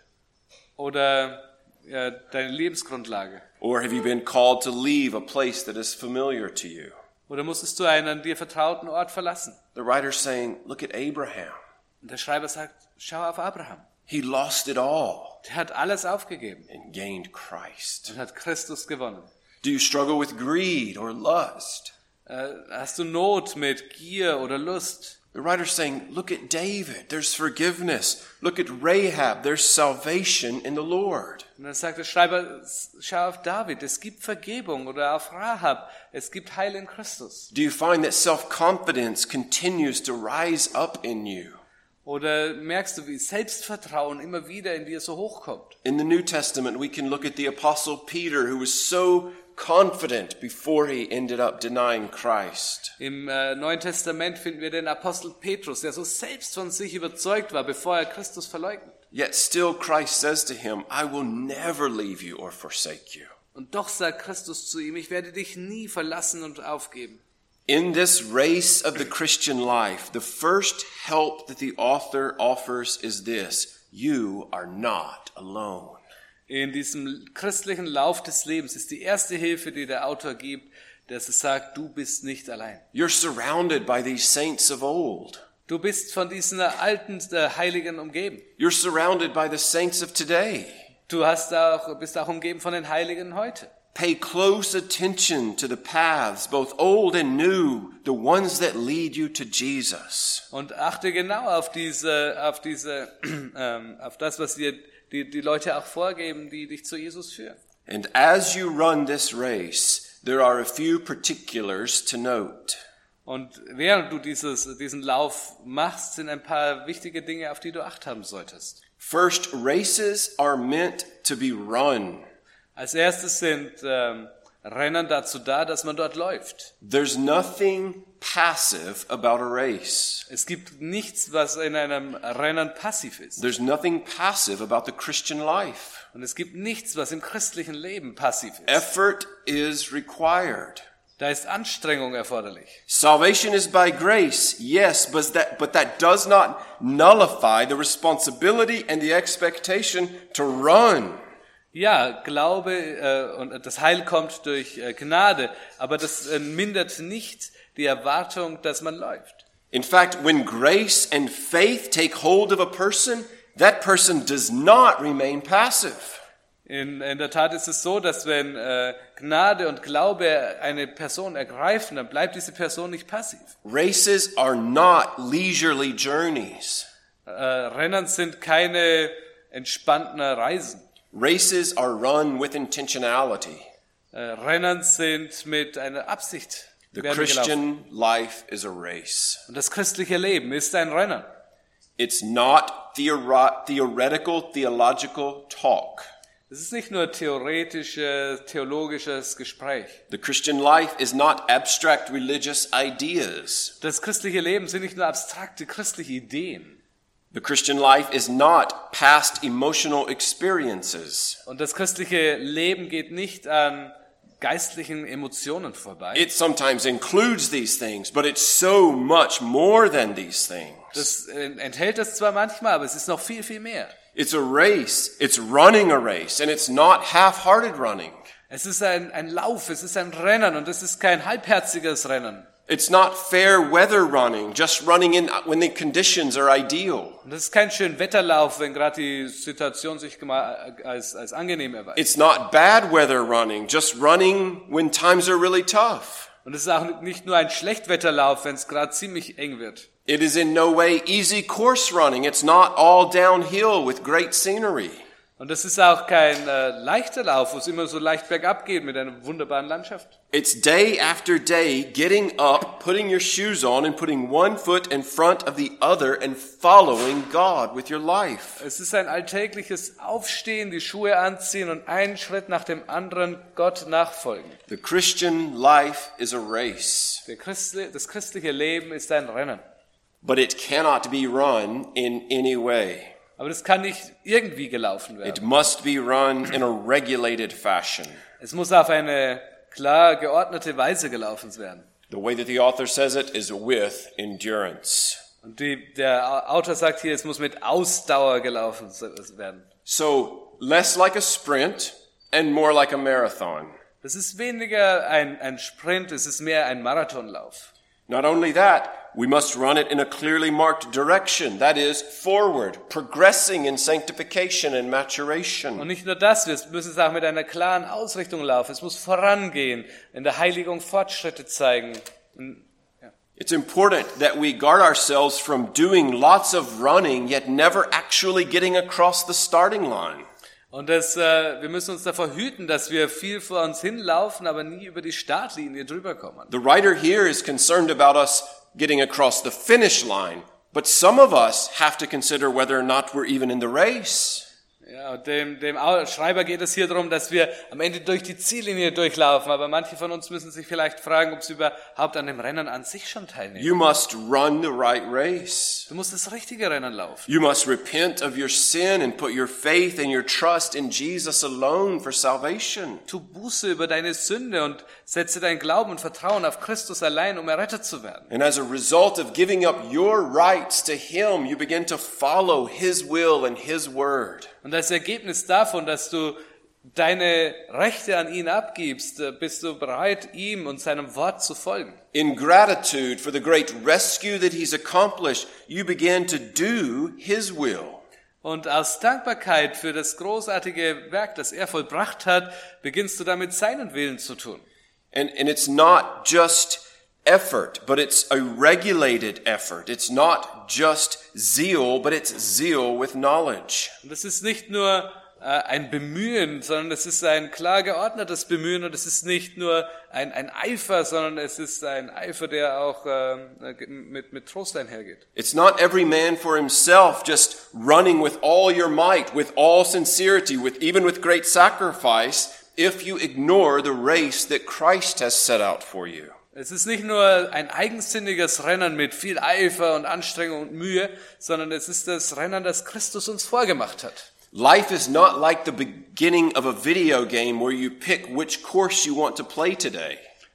Speaker 2: Oder äh, deine Lebensgrundlage?
Speaker 1: Or have you been called to leave a place that is familiar to you?
Speaker 2: Oder musstest du einen an dir vertrauten Ort verlassen?
Speaker 1: The writer's saying, look at Abraham.
Speaker 2: Und der Schreiber sagt, schau auf Abraham.
Speaker 1: He lost it all
Speaker 2: Der hat alles aufgegeben
Speaker 1: and gained Christ.
Speaker 2: und hat Christus gewonnen.
Speaker 1: Do you struggle with greed or lust?
Speaker 2: Äh, hast du Not mit Gier oder Lust?
Speaker 1: The writer's saying, look at David. There's forgiveness. Look at Rahab. There's salvation in the Lord.
Speaker 2: Und dann sagt der Schreiber, schau auf David, es gibt Vergebung, oder auf Rahab, es gibt Heil in Christus.
Speaker 1: Do you find that self-confidence continues to rise up in you?
Speaker 2: Oder merkst du, wie Selbstvertrauen immer wieder in dir so hochkommt?
Speaker 1: In the New Testament, we can look at the Apostle Peter, who was so confident before he ended up denying Christ.
Speaker 2: Im äh, Neuen Testament finden wir den Apostel Petrus, der so selbst von sich überzeugt war, bevor er Christus verleugnet.
Speaker 1: Yet still Christ says to him, I will never leave you or forsake you.
Speaker 2: Und doch sagt Christus zu ihm, ich werde dich nie verlassen und aufgeben.
Speaker 1: In this race of the Christian life, the first help that the author offers is this: you are not alone.
Speaker 2: In diesem christlichen Lauf des Lebens ist die erste Hilfe, die der Autor gibt, dass er sagt, du bist nicht allein.
Speaker 1: You're surrounded by these saints of old.
Speaker 2: Du bist von diesen alten äh, Heiligen umgeben.
Speaker 1: You're surrounded by the saints of today.
Speaker 2: Du hast auch, bist auch umgeben von den Heiligen heute.
Speaker 1: Pay close attention to the paths, both old and new, the ones that lead you to Jesus.
Speaker 2: Und achte genau auf diese, auf diese, ähm, auf das, was dir die, die Leute auch vorgeben, die dich zu Jesus führen.
Speaker 1: And as you run this race, there are a few particulars to note.
Speaker 2: Und während du dieses, diesen Lauf machst, sind ein paar wichtige Dinge, auf die du Acht haben solltest.
Speaker 1: First, races are meant to be run.
Speaker 2: Als erstes sind ähm, Rennen dazu da, dass man dort läuft.
Speaker 1: There's nothing passive about a race.
Speaker 2: Es gibt nichts, was in einem Rennen passiv ist.
Speaker 1: There's nothing passive about the Christian life.
Speaker 2: Und es gibt nichts, was im christlichen Leben passiv ist.
Speaker 1: Effort is required.
Speaker 2: Da ist Anstrengung erforderlich.
Speaker 1: Salvation is by grace, yes, but that, but that does not nullify the responsibility and the expectation to run.
Speaker 2: Ja, Glaube äh, und das Heil kommt durch äh, Gnade, aber das äh, mindert nicht die Erwartung, dass man läuft.
Speaker 1: In fact, when grace and faith take hold of a person, that person does not remain passive.
Speaker 2: In, in der Tat ist es so, dass wenn äh, Gnade und Glaube eine Person ergreifen, dann bleibt diese Person nicht passiv.
Speaker 1: Races are not leisurely journeys.
Speaker 2: Äh, Rennen sind keine entspannten Reisen.
Speaker 1: Races are run with intentionality.
Speaker 2: Äh, Rennen sind mit einer Absicht.
Speaker 1: The
Speaker 2: werden gelaufen.
Speaker 1: Christian life is a race.
Speaker 2: Und das christliche Leben ist ein Rennen.
Speaker 1: It's not theoro- theoretical, theological talk.
Speaker 2: Es ist nicht nur theoretisches, theologisches Gespräch.
Speaker 1: The Christian life is not abstract religious ideas.
Speaker 2: Das christliche Leben sind nicht nur abstrakte christliche Ideen.
Speaker 1: The Christian life is not past emotional experiences.
Speaker 2: Und das christliche Leben geht nicht an geistlichen Emotionen vorbei.
Speaker 1: It sometimes includes these things, but it's so much more than these things.
Speaker 2: Das enthält das zwar manchmal, aber es ist noch viel, viel mehr.
Speaker 1: It's a race. It's running a race, and it's not half-hearted running.
Speaker 2: Es ist ein, ein Lauf, es ist ein Rennen und es ist kein halbherziges Rennen.
Speaker 1: It's not fair weather running, just running in when the conditions are ideal.
Speaker 2: Und es ist kein schön Wetterlauf, wenn gerade die Situation sich gema- als, als angenehm erweist.
Speaker 1: It's not bad weather running, just running when times are really tough.
Speaker 2: Und es ist auch nicht nur ein Schlechtwetterlauf, wenn es gerade ziemlich eng wird.
Speaker 1: It is in no way easy course running. It's not all downhill with great scenery.
Speaker 2: Und es ist auch kein äh, leichter Lauf, wo es immer so leicht bergab geht mit einer wunderbaren Landschaft.
Speaker 1: It's day after day getting up, putting your shoes on, and putting one foot in front of the other and following God with your life.
Speaker 2: Es ist ein alltägliches Aufstehen, die Schuhe anziehen und einen Schritt nach dem anderen Gott nachfolgen.
Speaker 1: The Christian life is a race,
Speaker 2: Der Christli- das christliche Leben ist ein Rennen.
Speaker 1: but it cannot be run in any way.
Speaker 2: Aber das kann nicht irgendwie gelaufen
Speaker 1: It
Speaker 2: werden.
Speaker 1: must be run in a regulated fashion.
Speaker 2: Es muss auf eine klar geordnete Weise gelaufen werden.
Speaker 1: The way that the author says it is with endurance.
Speaker 2: Und die, der Autor sagt hier, es muss mit Ausdauer gelaufen werden.
Speaker 1: So, less like a sprint and more like a marathon.
Speaker 2: Das ist weniger ein, ein Sprint, es ist mehr ein Marathonlauf.
Speaker 1: Not only that, we must run it in a clearly marked direction, that is, forward, progressing in sanctification and
Speaker 2: Und
Speaker 1: maturation.
Speaker 2: nicht nur das, wir müssen es auch mit einer klaren Ausrichtung laufen. Es muss vorangehen, in der Heiligung Fortschritte zeigen. Und, ja.
Speaker 1: It's important that we guard ourselves from doing lots of running, yet never actually getting across the starting line.
Speaker 2: Und das, äh, wir müssen uns davor hüten, dass wir viel vor uns hinlaufen, aber nie über die Startlinie drüber kommen.
Speaker 1: The writer here is concerned about us getting across the finish line, but some of us have to consider whether or not we're even in the race.
Speaker 2: Ja, und dem, dem Au- Schreiber geht es hier darum, dass wir am Ende durch die Ziellinie durchlaufen, aber manche von uns müssen sich vielleicht fragen, ob sie überhaupt an dem Rennen an sich schon teilnehmen.
Speaker 1: You must run the right race.
Speaker 2: Du musst das richtige Rennen laufen.
Speaker 1: You must repent of your sin and put your faith and your trust in Jesus alone for salvation.
Speaker 2: Tu Buße über deine Sünde und setze dein Glauben und Vertrauen auf Christus allein, um errettet zu werden.
Speaker 1: And as a result of giving up your rights to Him, you begin to follow His will and His word.
Speaker 2: Und als Ergebnis davon, dass du deine Rechte an ihn abgibst, äh, bist du bereit, ihm und seinem Wort zu folgen.
Speaker 1: In gratitude for the great rescue that He's accomplished, you begin to do His will.
Speaker 2: Und aus Dankbarkeit für das großartige Werk, das er vollbracht hat, beginnst du damit, seinen Willen zu tun.
Speaker 1: And, and it's not just effort, but it's a regulated effort. It's not just zeal, but it's zeal with knowledge.
Speaker 2: Und es ist nicht nur äh, ein Bemühen, sondern es ist ein klar geordnetes Bemühen und es ist nicht nur ein, ein Eifer, sondern es ist ein Eifer, der auch äh, mit, mit Trost einhergeht.
Speaker 1: It's not every man for himself, just running with all your might, with all sincerity, with even with great sacrifice, if you ignore the race that Christ has set out for you.
Speaker 2: Es ist nicht nur ein eigensinniges Rennen mit viel Eifer und Anstrengung und Mühe, sondern es ist das Rennen, das Christus uns vorgemacht hat.
Speaker 1: Life is not like the beginning of a video game where you pick which course you want to play today.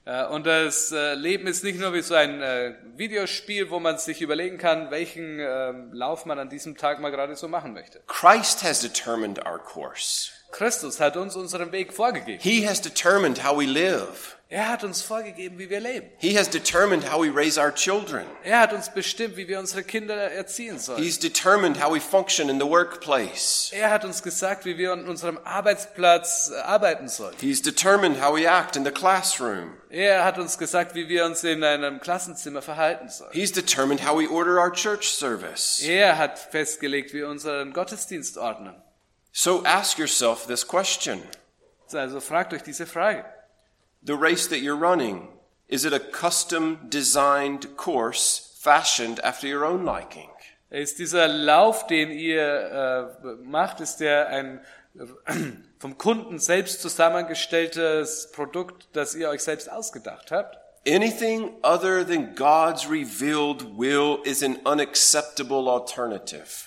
Speaker 2: Und das Leben ist nicht nur wie so ein Videospiel, wo man sich überlegen kann, welchen Lauf man an diesem Tag mal gerade so machen möchte.
Speaker 1: Christ has determined our course.
Speaker 2: Christus hat uns unseren Weg vorgegeben.
Speaker 1: He has determined how we live.
Speaker 2: Er hat uns vorgegeben, wie wir leben.
Speaker 1: He has determined how we raise our children.
Speaker 2: Er hat uns bestimmt, wie wir unsere Kinder erziehen sollen.
Speaker 1: He's determined how we function in the workplace.
Speaker 2: Er hat uns gesagt, wie wir an unserem Arbeitsplatz arbeiten sollen.
Speaker 1: He's determined how we act in the classroom.
Speaker 2: Er hat uns gesagt, wie wir uns in einem Klassenzimmer verhalten sollen.
Speaker 1: He's determined how we order our church service.
Speaker 2: Er hat festgelegt, wie wir unseren Gottesdienst ordnen.
Speaker 1: So ask yourself this question.
Speaker 2: Also fragt euch diese Frage.
Speaker 1: The race that you're running, is it a custom-designed course fashioned after your own liking?
Speaker 2: Ist dieser Lauf, den ihr äh, macht, ist der ein äh, vom Kunden selbst zusammengestelltes Produkt, das ihr euch selbst ausgedacht habt?
Speaker 1: Anything other than God's revealed will is an unacceptable alternative.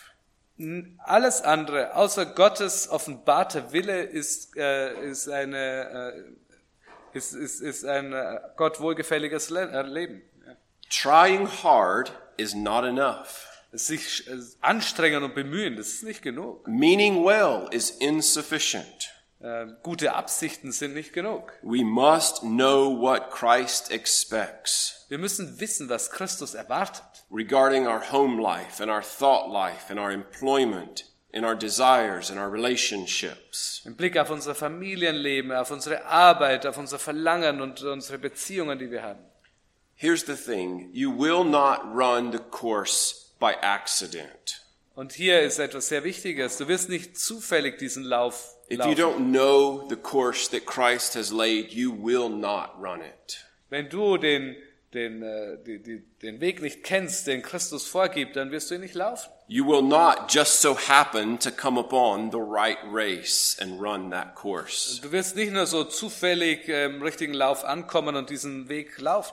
Speaker 2: Alles andere, außer Gottes offenbarter Wille, ist, äh, ist, eine, äh, ist, ist, ist ein äh, Gott wohlgefälliges Le- Leben. Ja.
Speaker 1: Trying hard is not enough.
Speaker 2: Sich äh, anstrengen und bemühen, das ist nicht genug.
Speaker 1: Meaning well is insufficient.
Speaker 2: Äh, gute Absichten sind nicht genug.
Speaker 1: We must know what Christ expects
Speaker 2: Wir müssen wissen, was Christus erwartet.
Speaker 1: regarding our home life and our thought life and our employment, in our desires and our relationships.
Speaker 2: Im Blick auf unser Familienleben, auf unsere Arbeit, auf unser Verlangen und unsere Beziehungen, die wir haben.
Speaker 1: Here's the thing, you will not run the course by accident.
Speaker 2: Und hier ist etwas sehr Wichtiges. Du wirst nicht zufällig diesen Lauf
Speaker 1: If you
Speaker 2: laufen.
Speaker 1: don't know the course that Christ has laid, you will not run it.
Speaker 2: Wenn du den, den, äh, die, die, den Weg nicht kennst, den Christus vorgibt, dann wirst du ihn nicht laufen.
Speaker 1: You will not just so happen to come upon the right race and run that course.
Speaker 2: Du wirst nicht nur so zufällig im richtigen Lauf ankommen und diesen Weg laufen.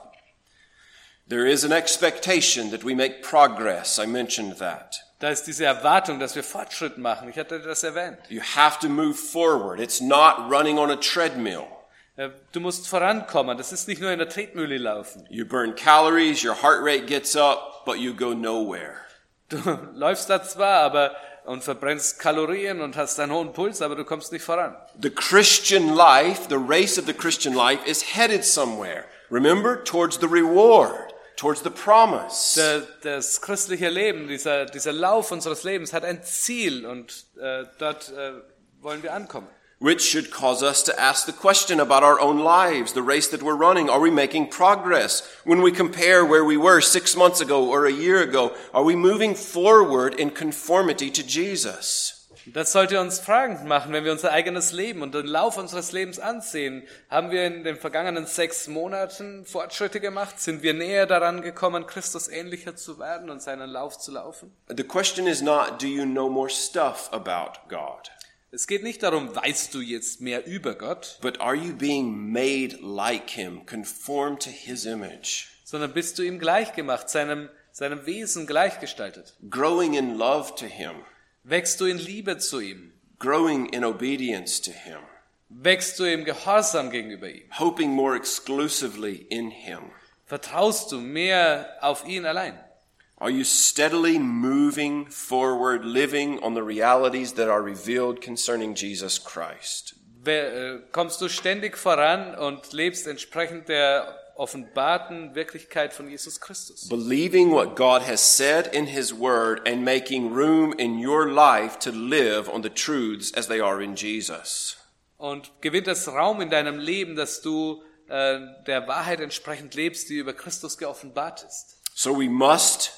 Speaker 1: There is an expectation that we make progress. I mentioned that.
Speaker 2: Da ist diese Erwartung, dass wir Fortschritt machen. Ich hatte das erwähnt.
Speaker 1: You have to move forward. It's not running on a treadmill.
Speaker 2: Äh, Du musst vorankommen. Das ist nicht nur in der Tretmühle laufen.
Speaker 1: You burn calories, your heart rate gets up, but you go nowhere.
Speaker 2: Du läufst da zwar, aber und verbrennst Kalorien und hast einen hohen Puls, aber du kommst nicht voran.
Speaker 1: The Christian life, the race of the Christian life is headed somewhere. Remember, towards the reward, towards the promise.
Speaker 2: Der, das christliche Leben, dieser, dieser Lauf unseres Lebens hat ein Ziel und äh, dort äh, wollen wir ankommen.
Speaker 1: Which should cause us to ask the question about our own lives, the race that we're running. Are we making progress? When we compare where we were six months ago or a year ago, are we moving forward in conformity to Jesus?
Speaker 2: Das sollte uns Fragen machen, wenn wir unser eigenes Leben und den Lauf unseres Lebens ansehen. Haben wir in den vergangenen sechs Monaten Fortschritte gemacht? Sind wir näher daran gekommen, Christus ähnlicher zu werden und seinen Lauf zu laufen?
Speaker 1: The question is not, do you know more stuff about God?
Speaker 2: Es geht nicht darum, weißt du jetzt mehr über Gott,
Speaker 1: But are you being made like him, conformed to his image,
Speaker 2: sondern bist du ihm gleichgemacht, seinem, seinem Wesen gleichgestaltet.
Speaker 1: growing in love to him,
Speaker 2: Wächst du in Liebe zu ihm?
Speaker 1: growing in obedience to him,
Speaker 2: Wächst du im Gehorsam gegenüber ihm?
Speaker 1: hoping more exclusively in him?
Speaker 2: Vertraust du mehr auf ihn allein?
Speaker 1: Are you steadily moving forward, living on the realities that are revealed concerning Jesus Christ?
Speaker 2: Wer- äh, Kommst du ständig voran und lebst entsprechend der offenbarten Wirklichkeit von Jesus Christus?
Speaker 1: Believing what God has said in his word and making room in your life to live on the truths as they are in Jesus.
Speaker 2: Und gewinnt es Raum in deinem Leben, dass du äh, der Wahrheit entsprechend lebst, die über Christus geoffenbart ist?
Speaker 1: So we must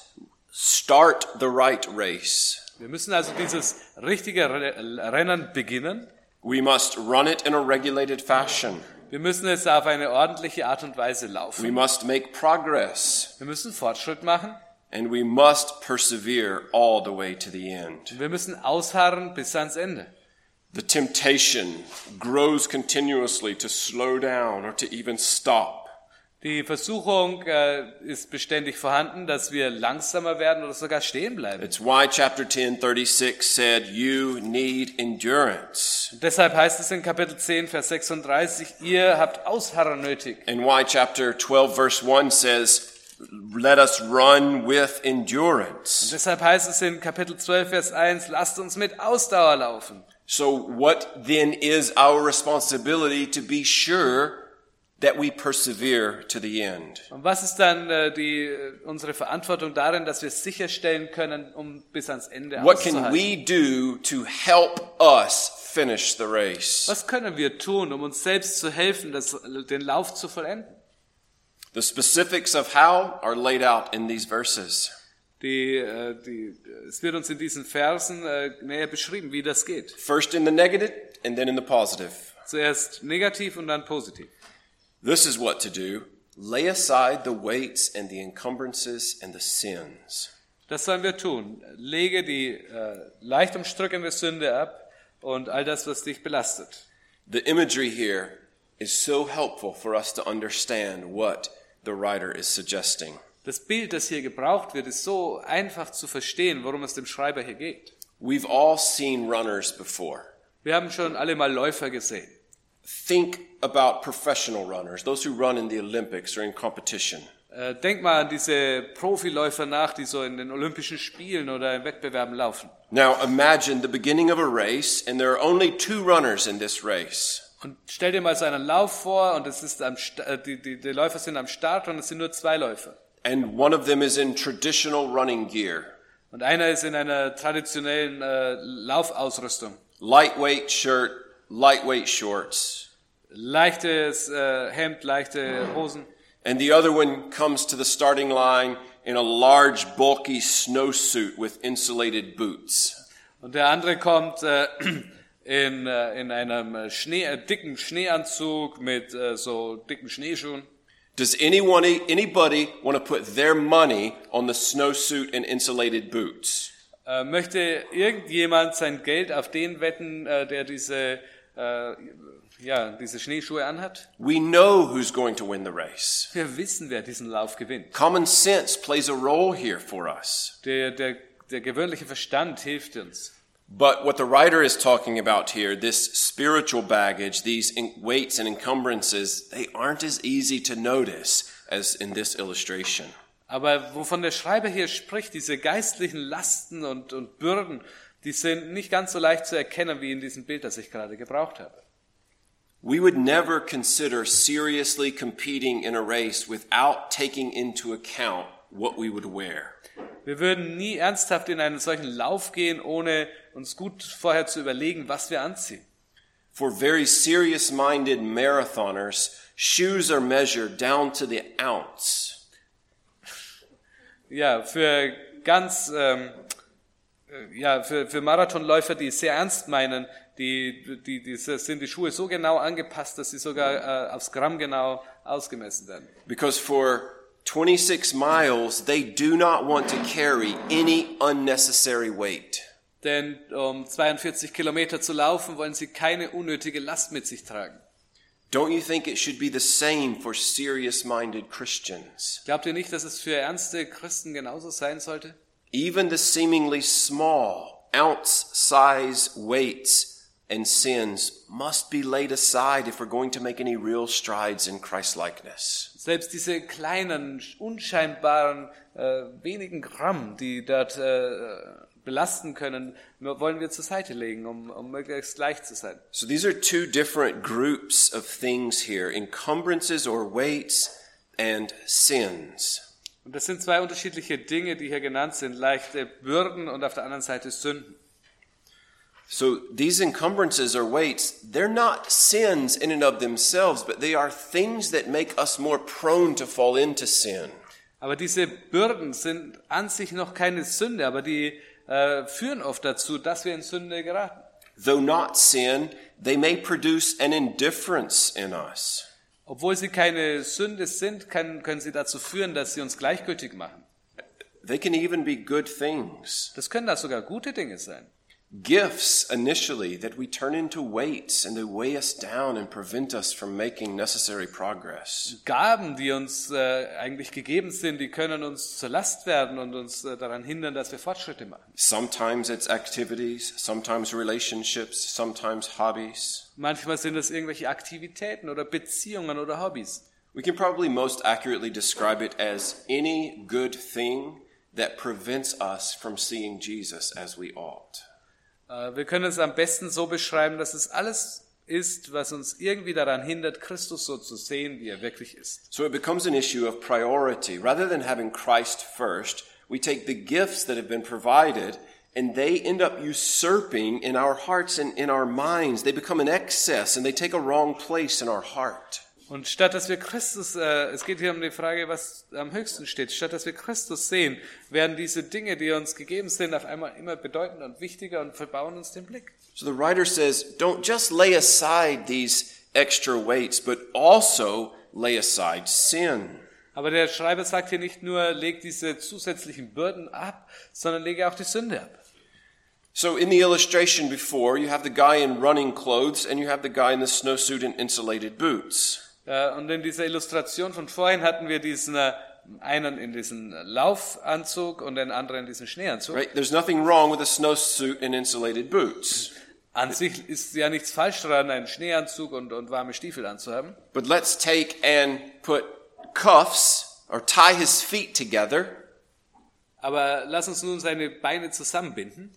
Speaker 1: start the right race.
Speaker 2: Wir müssen also dieses richtige Re- Rennen beginnen.
Speaker 1: We must run it in a regulated fashion.
Speaker 2: Wir müssen es auf eine ordentliche Art und Weise laufen.
Speaker 1: We must make progress.
Speaker 2: Wir müssen Fortschritt machen.
Speaker 1: And we must persevere all the way to the end.
Speaker 2: Wir müssen ausharren bis ans Ende.
Speaker 1: The temptation grows continuously to slow down or to even stop.
Speaker 2: Die Versuchung äh, ist beständig vorhanden, dass wir langsamer werden oder sogar stehen bleiben.
Speaker 1: It's why chapter ten, thirty-six said, you need endurance.
Speaker 2: Und deshalb heißt es in Kapitel zehn, Vers sechsunddreißig, ihr habt Ausharren nötig.
Speaker 1: And why chapter twelve, verse one says, let us run with
Speaker 2: Und
Speaker 1: endurance.
Speaker 2: deshalb heißt es in Kapitel zwölf, Vers eins, lasst uns mit Ausdauer laufen.
Speaker 1: So what then is our responsibility to be sure that we persevere to the end?
Speaker 2: Und was ist dann äh, die, äh, unsere Verantwortung darin, dass wir sicherstellen können, um bis ans Ende
Speaker 1: What can
Speaker 2: auszuhalten?
Speaker 1: we do to help us finish the race?
Speaker 2: Was können wir tun, um uns selbst zu helfen, das, den Lauf zu vollenden?
Speaker 1: The specifics of how are laid out in these verses.
Speaker 2: Die, äh, die, es wird uns in diesen Versen äh, näher beschrieben, wie das geht.
Speaker 1: First in the negative and then in the positive.
Speaker 2: Zuerst negativ und dann positiv.
Speaker 1: This is what to do. Lay aside the weights and the encumbrances and the sins.
Speaker 2: Das sollen wir tun. Lege die äh, leicht umstrickende Sünde ab und all das, was dich belastet.
Speaker 1: The imagery here is so helpful for us to understand what the writer is suggesting.
Speaker 2: Das Bild, das hier gebraucht wird, ist so einfach zu verstehen, worum es dem Schreiber hier geht.
Speaker 1: We've all seen runners before.
Speaker 2: Wir haben schon alle mal Läufer gesehen.
Speaker 1: Think about professional runners, those who run in the Olympics or in competition.
Speaker 2: Äh, denk mal an diese Profiläufer nach, die so in den Olympischen Spielen oder in Wettbewerben laufen.
Speaker 1: Now imagine the beginning of a race and there are only two runners in this race.
Speaker 2: Und stell dir mal so einen Lauf vor und es ist am Sta- äh, die, die, die Läufer sind am Start und es sind nur zwei Läufer.
Speaker 1: And one of them is in traditional running gear.
Speaker 2: Und einer ist in einer traditionellen äh, Laufausrüstung.
Speaker 1: Lightweight shirt, lightweight shorts.
Speaker 2: Leichtes äh, Hemd, leichte Hosen.
Speaker 1: And the other one comes to the starting line in a large, bulky snowsuit with insulated boots.
Speaker 2: Und der andere kommt äh, in, äh, in einem Schnee, äh, dicken Schneeanzug mit äh, so dicken Schneeschuhen.
Speaker 1: Does anyone, anybody want to put their money on the snowsuit and insulated boots?
Speaker 2: Äh, möchte irgendjemand sein Geld auf den wetten, äh, der diese, äh, ja, diese Schneeschuhe anhat?
Speaker 1: We know who's going to win the race.
Speaker 2: Wir wissen, wer diesen Lauf gewinnt.
Speaker 1: Common sense plays a role here for us.
Speaker 2: Der, der, der gewöhnliche Verstand hilft uns.
Speaker 1: But what the writer is talking about here, this spiritual baggage, these in- weights and encumbrances, they aren't as easy to notice as in this illustration.
Speaker 2: Aber wovon der Schreiber hier spricht, diese geistlichen Lasten und, und Bürden, die sind nicht ganz so leicht zu erkennen wie in diesem Bild, das ich gerade gebraucht habe.
Speaker 1: We would never consider seriously competing in a race without taking into account what we would wear.
Speaker 2: Wir würden nie ernsthaft in einen solchen Lauf gehen, ohne uns gut vorher zu überlegen, was wir anziehen.
Speaker 1: For very serious-minded marathoners, shoes are measured down to the ounce.
Speaker 2: Ja, für ganz, ähm, äh, ja, für, für Marathonläufer, die es sehr ernst meinen, die, die, die sind die Schuhe so genau angepasst, dass sie sogar äh, aufs Gramm genau ausgemessen werden.
Speaker 1: Because for twenty-six miles, they do not want to carry any unnecessary weight.
Speaker 2: Denn um zweiundvierzig Kilometer zu laufen, wollen sie keine unnötige Last mit sich tragen.
Speaker 1: Don't you think it should be the same for serious-minded Christians?
Speaker 2: Glaubt ihr nicht, dass es für ernste Christen genauso sein sollte?
Speaker 1: Even the seemingly small, ounce-size weights and sins must be laid aside if we're going to make any real strides in Christ-likeness.
Speaker 2: Selbst diese kleinen, unscheinbaren, äh, wenigen Gramm, die dort äh, belasten können, wollen wir zur Seite legen, um, um möglichst leicht zu sein.
Speaker 1: So these are two different groups of things here, encumbrances or weights and sins.
Speaker 2: Und das sind zwei unterschiedliche Dinge, die hier genannt sind, leichte Bürden und auf der anderen Seite Sünden.
Speaker 1: So these encumbrances or weights, they're not sins in and of themselves, but they are things that make us more prone to fall into sin.
Speaker 2: Aber diese Bürden sind an sich noch keine Sünde, aber die äh, führen oft dazu, dass wir in Sünde geraten.
Speaker 1: Though not sin, they may produce an indifference in us.
Speaker 2: Obwohl sie keine Sünde sind, kann, können sie dazu führen, dass sie uns gleichgültig machen.
Speaker 1: They can even be good things.
Speaker 2: Das können da sogar gute Dinge sein.
Speaker 1: gifts initially that we turn into weights and they weigh us down and prevent us from making necessary progress.
Speaker 2: Gaben, die uns äh, eigentlich gegeben sind, die können uns zur Last werden und uns äh, daran hindern, dass wir Fortschritte machen.
Speaker 1: Sometimes it's activities, sometimes relationships, sometimes hobbies.
Speaker 2: Manchmal sind es irgendwelche Aktivitäten oder Beziehungen oder Hobbys.
Speaker 1: We can probably most accurately describe it as any good thing that prevents us from seeing Jesus as we ought.
Speaker 2: Wir können es am besten so beschreiben, dass es alles ist, was uns irgendwie daran hindert, Christus so zu sehen, wie er wirklich ist.
Speaker 1: So it becomes an issue of priority. Rather than having Christ first, we take the gifts that have been provided and they end up usurping in our hearts and in our minds. They become an excess and they take a wrong place in our heart.
Speaker 2: Und statt dass wir Christus, äh, es geht hier um die Frage, was am höchsten steht, statt dass wir Christus sehen, werden diese Dinge, die uns gegeben sind, auf einmal immer bedeutender und wichtiger und verbauen uns den Blick.
Speaker 1: So the writer says, don't just lay aside these extra weights, but also lay aside sin.
Speaker 2: Aber der Schreiber sagt hier nicht nur, leg diese zusätzlichen Bürden ab, sondern lege auch die Sünde ab.
Speaker 1: So in the illustration before, you have the guy in running clothes and you have the guy in the snowsuit and insulated boots.
Speaker 2: Und in dieser Illustration von vorhin hatten wir diesen einen in diesen Laufanzug und den anderen in diesen Schneeanzug.
Speaker 1: Right? There's nothing wrong with a snowsuit and insulated boots.
Speaker 2: An sich ist ja nichts falsch daran, einen Schneeanzug und, und warme Stiefel anzuhaben.
Speaker 1: But let's take and put cuffs or tie his feet together.
Speaker 2: Aber lass uns nun seine Beine zusammenbinden.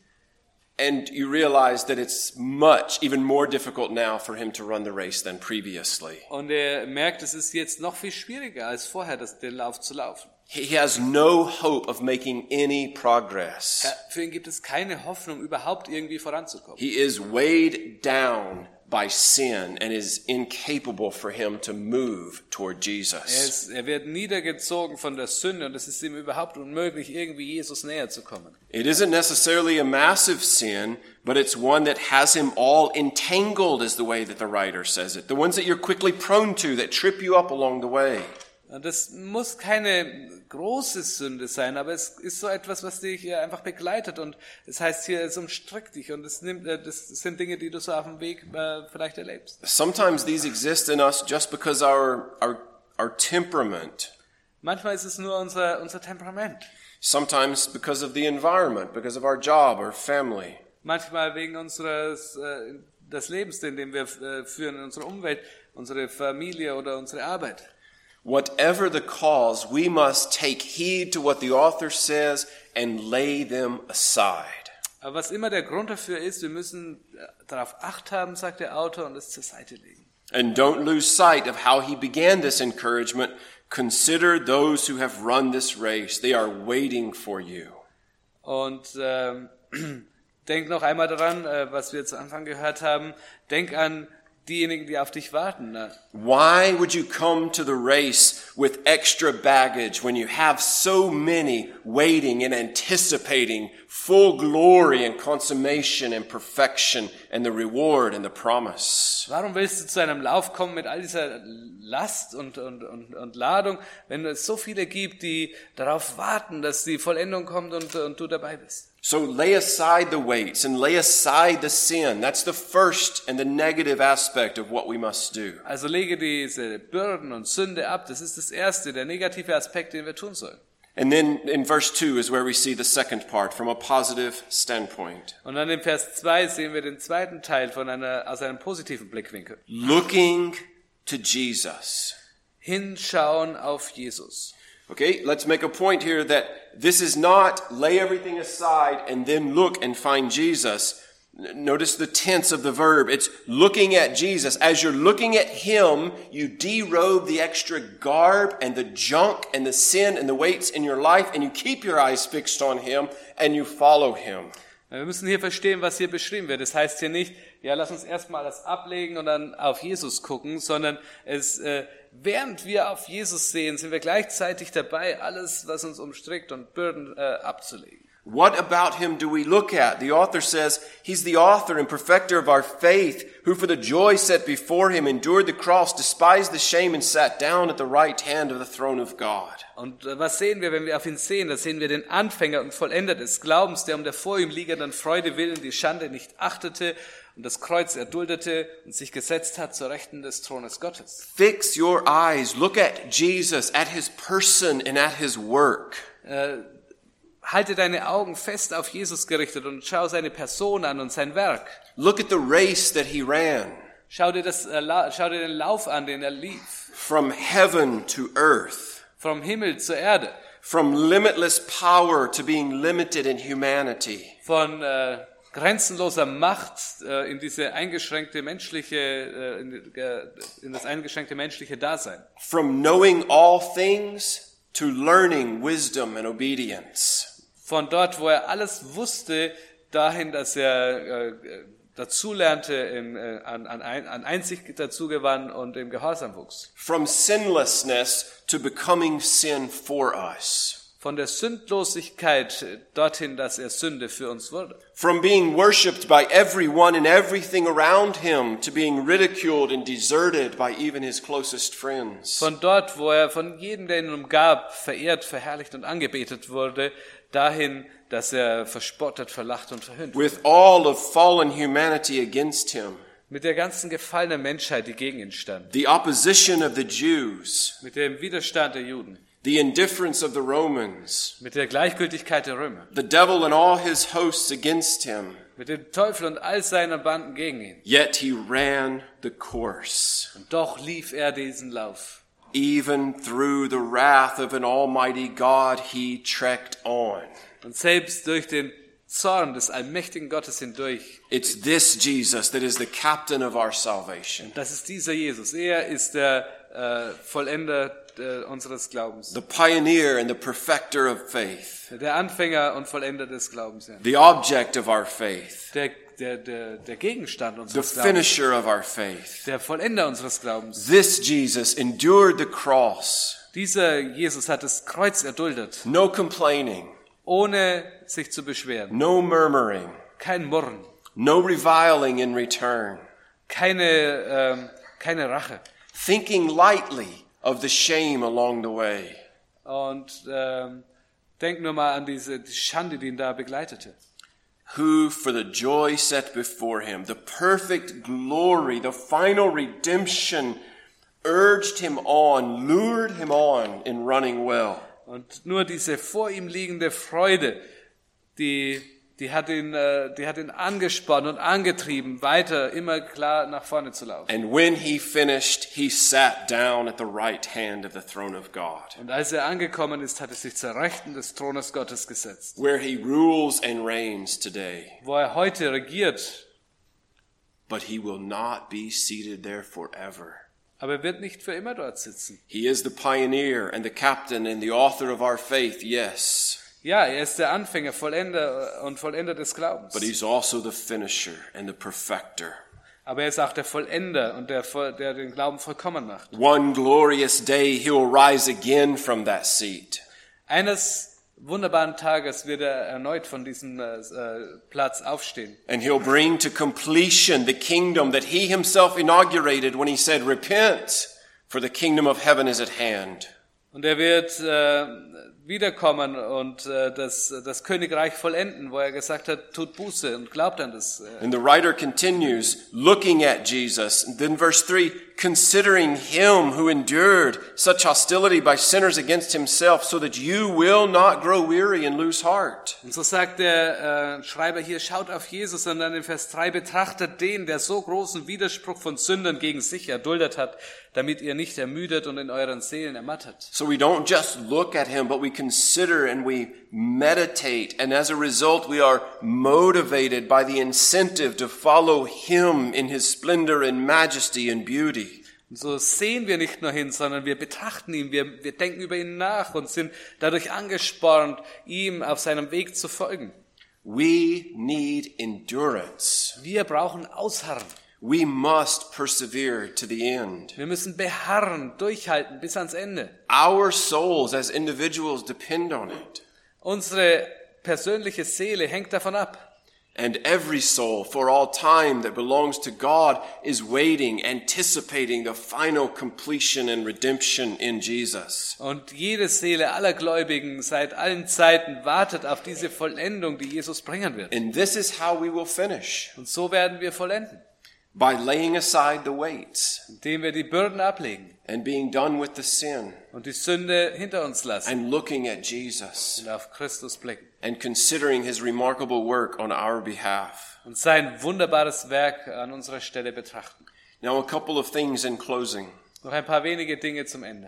Speaker 1: And you realize that it's much, even more difficult now for him to run the race than previously.
Speaker 2: Und er merkt, es ist jetzt noch viel schwieriger als vorher, das, den Lauf zu laufen.
Speaker 1: He has no hope of making any progress.
Speaker 2: Ja, für ihn gibt es keine Hoffnung, überhaupt irgendwie voranzukommen.
Speaker 1: He is weighed down by sin and is incapable for him to move toward
Speaker 2: Er,
Speaker 1: Jesus.
Speaker 2: ist, er wird niedergezogen von der Sünde und es ist ihm überhaupt unmöglich, irgendwie Jesus näher zu kommen.
Speaker 1: It isn't necessarily a massive sin, but it's one that has him all entangled, is the way that the writer says it. The ones that you're quickly prone to, that trip you up along the way.
Speaker 2: Und das muss keine große Sünde sein, aber es ist so etwas, was dich hier einfach begleitet. Und es heißt hier, es umstrickt dich und es nimmt, das sind Dinge, die du so auf dem Weg äh, vielleicht erlebst.
Speaker 1: Sometimes these exist in us just because our, our, our temperament.
Speaker 2: Manchmal ist es nur unser, unser Temperament.
Speaker 1: Sometimes because of the environment, because of our job or family.
Speaker 2: Manchmal wegen unseres äh, des Lebens, in dem wir äh, führen, in unserer Umwelt, unsere Familie oder unsere Arbeit.
Speaker 1: Whatever the cause, we must take heed to what the author says and lay them aside.
Speaker 2: Aber was immer der Grund dafür ist, wir müssen darauf Acht haben, sagt der Autor, und es zur Seite legen.
Speaker 1: And don't lose sight of how he began this encouragement. Consider those who have run this race. They are waiting for you.
Speaker 2: Und ähm, denk noch einmal daran, äh, was wir zu Anfang gehört haben. Denk an diejenigen, die auf dich warten. Ne?
Speaker 1: Why would you come to the race with extra baggage when you have so many waiting and anticipating full glory and consummation and perfection and the reward and the promise?
Speaker 2: Warum willst du zu einem Lauf kommen mit all dieser Last und, und, und, und Ladung, wenn es so viele gibt, die darauf warten, dass die Vollendung kommt und, und du dabei bist?
Speaker 1: So lay aside the weights and lay aside the sin. That's the first and the negative aspect of what we must do.
Speaker 2: Also lege diese Bürden und Sünde ab. Das ist das erste, der negative Aspekt, den wir tun sollen.
Speaker 1: And then in verse two is where we see the second part from a positive standpoint.
Speaker 2: Und dann im Vers zwei sehen wir den zweiten Teil von einer, aus einem positiven Blickwinkel.
Speaker 1: Looking to Jesus.
Speaker 2: Hinschauen auf Jesus.
Speaker 1: Okay, let's make a point here that this is not lay everything aside and then look and find Jesus. Notice the tense of the verb. It's looking at Jesus. As you're looking at him, you derobe the extra garb and the junk and the sin and the weights in your life, and you keep your eyes fixed on him and you follow him.
Speaker 2: Wir müssen hier verstehen, was hier beschrieben wird. Das heißt hier nicht, ja, lass uns erstmal das ablegen und dann auf Jesus gucken, sondern es, äh, während wir auf Jesus sehen, sind wir gleichzeitig dabei, alles, was uns umstrickt und Bürden äh, abzulegen.
Speaker 1: What about him do we look at? The author says, he's the author and perfecter of our faith, who for the joy set before him endured the cross, despised the shame and sat down at the right hand of the throne of God.
Speaker 2: Und was sehen wir, wenn wir auf ihn sehen? Da sehen wir den Anfänger und Vollender des Glaubens, der um der vor ihm liegenden Freude willen die Schande nicht achtete und das Kreuz erduldete und sich gesetzt hat zur Rechten des Thrones Gottes.
Speaker 1: Fix your eyes, look at Jesus, at his person and at his work.
Speaker 2: Äh, Halte deine Augen fest auf Jesus gerichtet und schau seine Person an und sein Werk.
Speaker 1: Look at the race that he ran.
Speaker 2: Schau dir, das, äh, la, schau dir den Lauf an, den er lief.
Speaker 1: From heaven to earth.
Speaker 2: Vom Himmel zur Erde.
Speaker 1: From limitless power to being limited in humanity.
Speaker 2: Von äh, grenzenloser Macht äh, in diese eingeschränkte menschliche, äh, in, äh, in das eingeschränkte menschliche Dasein.
Speaker 1: From knowing all things to learning wisdom and obedience.
Speaker 2: Von dort, wo er alles wusste, dahin, dass er äh, dazulernte, in, äh, an, an, an Einsicht dazu gewann und im Gehorsam wuchs.
Speaker 1: From sinlessness to becoming sin for us.
Speaker 2: Von der Sündlosigkeit dorthin, dass er Sünde für uns wurde.
Speaker 1: From being worshipped by everyone and everything around him to being ridiculed and deserted by even his closest friends.
Speaker 2: Von dort, wo er von jedem, der ihn umgab, verehrt, verherrlicht und angebetet wurde, dahin, dass er verspottet, verlacht und verhöhnt wurde.
Speaker 1: With all of fallen humanity against him.
Speaker 2: Mit der ganzen gefallenen Menschheit, die gegen ihn stand.
Speaker 1: The opposition of the Jews.
Speaker 2: Mit dem Widerstand der Juden.
Speaker 1: The indifference of the Romans.
Speaker 2: Mit der Gleichgültigkeit der Römer.
Speaker 1: The devil and all his hosts against him.
Speaker 2: Mit dem Teufel und all seinen Banden gegen ihn.
Speaker 1: Yet he ran the course.
Speaker 2: Und doch lief er diesen Lauf.
Speaker 1: Even through the wrath of an almighty God, he trekked on.
Speaker 2: Und selbst durch den Zorn des allmächtigen Gottes hindurch.
Speaker 1: It's this Jesus that is the captain of our salvation.
Speaker 2: Das ist dieser Jesus. Er ist der äh, Vollender äh, unseres Glaubens.
Speaker 1: The pioneer and the perfecter of faith.
Speaker 2: Der Anfänger und Vollender des Glaubens. Ja.
Speaker 1: The object of our faith.
Speaker 2: Der, der, der, der Gegenstand
Speaker 1: The
Speaker 2: unseres Glaubens.
Speaker 1: finisher of our faith.
Speaker 2: Der Vollender unseres Glaubens.
Speaker 1: This Jesus endured the cross.
Speaker 2: Dieser Jesus hat das Kreuz erduldet.
Speaker 1: No complaining.
Speaker 2: Ohne sich zu beschweren.
Speaker 1: No murmuring.
Speaker 2: Kein Murren.
Speaker 1: No reviling in return.
Speaker 2: Keine, ähm, keine Rache.
Speaker 1: Thinking lightly of the shame along the way.
Speaker 2: Und ähm, denk nur mal an diese die Schande, die ihn da begleitete.
Speaker 1: Who for the joy set before him, the perfect glory, the final redemption, urged him on, lured him on in running well.
Speaker 2: Und nur diese vor ihm liegende Freude, die, die, hat ihn, äh, die hat ihn angespannt und angetrieben, weiter immer klar nach vorne zu laufen.
Speaker 1: And when he finished, he sat down at the right hand of the throne of God,
Speaker 2: Und als er angekommen ist, hat er sich zur Rechten des Thrones Gottes gesetzt,
Speaker 1: where he rules and reigns today.
Speaker 2: wo er heute regiert.
Speaker 1: But he will not be seated there forever.
Speaker 2: Aber er wird nicht für immer dort sitzen.
Speaker 1: He is the pioneer and the captain and the author of our faith, yes.
Speaker 2: Ja, er ist der Anfänger, Vollender und Vollender des Glaubens.
Speaker 1: But he's also the finisher and the perfecter.
Speaker 2: Aber er ist auch der Vollender und der, der den Glauben vollkommen macht.
Speaker 1: One glorious day he will rise again from that seat.
Speaker 2: Eines wunderbaren Tages wird er erneut von diesem äh, Platz aufstehen.
Speaker 1: And he'll bring to completion the kingdom that he himself inaugurated when he said, "Repent, for the kingdom of heaven is at hand."
Speaker 2: Und er wird äh, wiederkommen und äh, das, das Königreich vollenden, wo er gesagt hat, tut Buße und glaubt an das. Äh.
Speaker 1: And the writer continues, looking at Jesus. And then verse three, considering him who endured such hostility by sinners against himself, so that you will not grow weary and lose heart.
Speaker 2: Und so sagt der äh, Schreiber hier, schaut auf Jesus, und dann in Vers drei, betrachtet den, der so großen Widerspruch von Sündern gegen sich erduldet hat, damit ihr nicht ermüdet und in euren Seelen ermattet.
Speaker 1: So we don't just look at him, but we consider and we meditate, and as a result we are motivated by the incentive to follow him in his splendor and majesty and beauty.
Speaker 2: Und so sehen wir nicht nur hin, sondern wir betrachten ihn, wir, wir denken über ihn nach und sind dadurch angespornt, ihm auf seinem Weg zu folgen.
Speaker 1: We need endurance.
Speaker 2: Wir brauchen Ausharren.
Speaker 1: We must persevere to the end.
Speaker 2: Wir müssen beharren, durchhalten bis ans Ende.
Speaker 1: Our souls as individuals depend on it.
Speaker 2: Unsere persönliche Seele hängt davon ab.
Speaker 1: And every soul for all time that belongs to God is waiting, anticipating the final completion and redemption in Jesus.
Speaker 2: Und jede Seele aller Gläubigen seit allen Zeiten wartet auf diese Vollendung, die Jesus bringen wird.
Speaker 1: And this is how we will finish.
Speaker 2: Und so werden wir vollenden,
Speaker 1: By laying aside the weights
Speaker 2: indem wir die Bürden ablegen
Speaker 1: and being done with the sin
Speaker 2: und die Sünde hinter uns lassen
Speaker 1: and looking at Jesus
Speaker 2: und auf Christus blicken
Speaker 1: and considering his remarkable work on our behalf.
Speaker 2: und sein wunderbares Werk an unserer Stelle betrachten.
Speaker 1: Now, a couple of things in closing.
Speaker 2: Noch ein paar wenige Dinge zum Ende.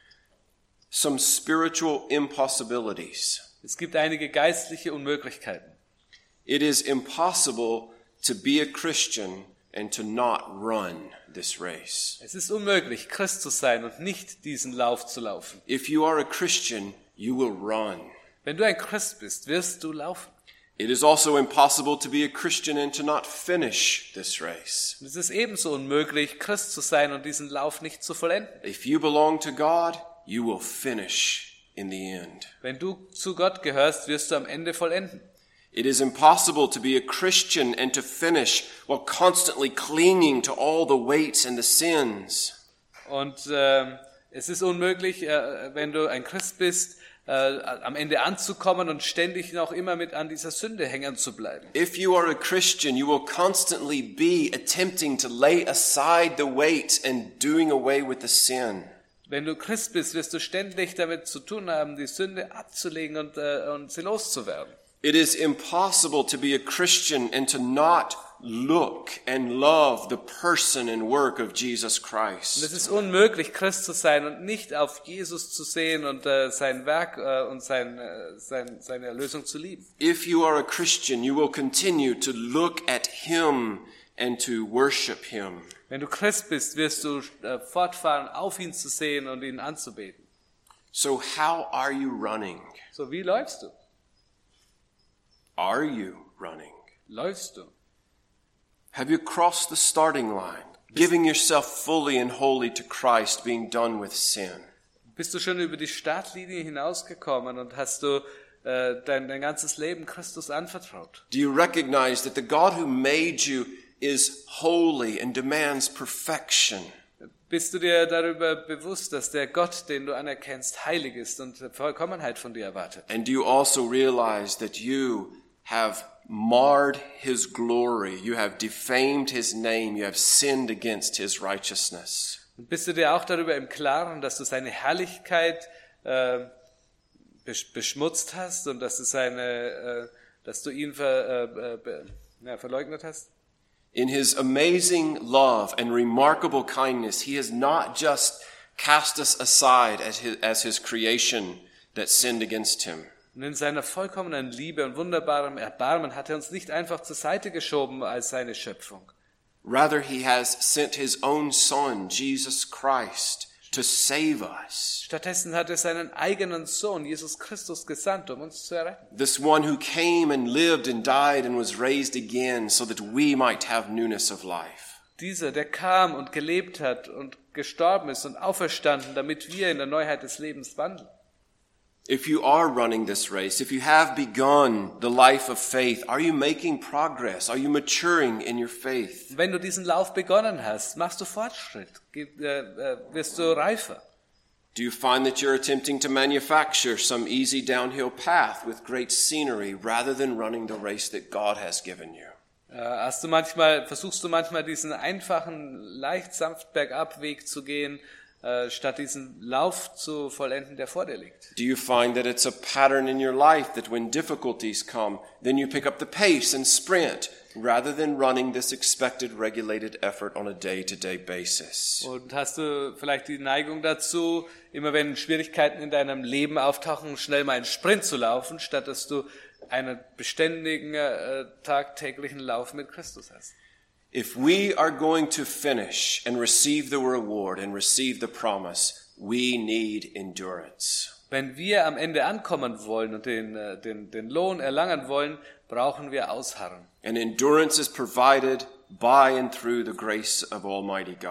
Speaker 1: Some spiritual impossibilities.
Speaker 2: Es gibt einige geistliche Unmöglichkeiten.
Speaker 1: It is impossible to be a Christian and to not run this race.
Speaker 2: Es ist unmöglich, Christ zu sein und nicht diesen Lauf zu laufen.
Speaker 1: If you are a Christian, you will run.
Speaker 2: Wenn du ein Christ bist, wirst du laufen.
Speaker 1: It is also impossible to be a Christian and to not finish this race.
Speaker 2: Und es ist ebenso unmöglich, Christ zu sein und diesen Lauf nicht zu vollenden.
Speaker 1: If you belong to God, you will finish in the end.
Speaker 2: Wenn du zu Gott gehörst, wirst du am Ende vollenden.
Speaker 1: It is impossible to be a Christian and to finish while constantly clinging to all the weights and the sins.
Speaker 2: Und äh, es ist unmöglich, äh, wenn du ein Christ bist, äh, am Ende anzukommen und ständig noch immer mit an dieser Sünde hängen zu bleiben.
Speaker 1: If you are a Christian, you will constantly be attempting to lay aside the weights and doing away with the sin.
Speaker 2: Wenn du Christ bist, wirst du ständig damit zu tun haben, die Sünde abzulegen und, äh, und sie loszuwerden.
Speaker 1: It is impossible to be a Christian and to not look and love the person and work of Jesus
Speaker 2: Und
Speaker 1: Christ.
Speaker 2: es ist unmöglich, Christ zu sein und nicht auf Jesus zu sehen und äh, sein Werk äh, und sein, äh, sein, seine Erlösung zu lieben.
Speaker 1: If you are a Christian, you will continue to look at him and to worship him.
Speaker 2: Wenn du Christ bist, wirst du äh, fortfahren, auf ihn zu sehen und ihn anzubeten.
Speaker 1: So how are you running?
Speaker 2: So, wie läufst du?
Speaker 1: Are you running?
Speaker 2: Läufst du?
Speaker 1: Have you crossed the starting line, giving yourself fully and wholly to Christ, being done with sin?
Speaker 2: Bist du schon über die Startlinie hinausgekommen und hast du äh, dein, dein ganzes Leben Christus anvertraut?
Speaker 1: Do you recognize that the God who made you is holy and demands perfection?
Speaker 2: Bist du dir darüber bewusst, dass der Gott, den du anerkennst, heilig ist und Vollkommenheit von dir erwartet?
Speaker 1: And do you also realize that you have marred his glory, you have defamed his name, you have sinned against his righteousness?
Speaker 2: Und bist du dir auch darüber im Klaren, dass du seine Herrlichkeit äh, besch- beschmutzt hast und dass du seine, äh, dass du ihn ver, äh, äh, ja, verleugnet hast?
Speaker 1: In his amazing love and remarkable kindness, he has not just cast us aside as his, as his creation that sinned against him.
Speaker 2: Und in seiner vollkommenen Liebe und wunderbarem Erbarmen hat er uns nicht einfach zur Seite geschoben als seine Schöpfung.
Speaker 1: Rather, he has sent his own son, Jesus Christ, to save us.
Speaker 2: Stattdessen hat er seinen eigenen Sohn, Jesus Christus, gesandt, um uns zu erretten.
Speaker 1: This one who came and lived and died and was raised again so that we might have newness of life.
Speaker 2: Dieser, der kam und gelebt hat und gestorben ist und auferstanden, damit wir in der Neuheit des Lebens wandeln.
Speaker 1: If you are running this race, if you have begun the life of faith, are you making progress? Are you maturing in your faith?
Speaker 2: Wenn du diesen Lauf begonnen hast, machst du Fortschritt, ge- äh, äh, wirst du reifer.
Speaker 1: Do you find that you're attempting to manufacture some easy downhill path with great scenery rather than running the race that God has given you?
Speaker 2: Äh, hast du manchmal, versuchst du manchmal diesen einfachen, leicht sanft bergab Weg zu gehen, äh, statt diesen Lauf zu vollenden, der vor dir liegt?
Speaker 1: Do you find that it's a pattern in your life that when difficulties come, then you pick up the pace and sprint rather than running this expected regulated effort on a day-to-day basis?
Speaker 2: Und hast du vielleicht die Neigung dazu, immer wenn Schwierigkeiten in deinem Leben auftauchen, schnell mal einen Sprint zu laufen, statt dass du einen beständigen, äh, tagtäglichen Lauf mit Christus hast?
Speaker 1: If we are going to finish and receive the reward and receive the promise, we need endurance.
Speaker 2: Wenn wir am Ende ankommen wollen und den, äh, den, den Lohn erlangen wollen, brauchen wir Ausharren.
Speaker 1: And endurance is provided by and through the grace of Almighty God.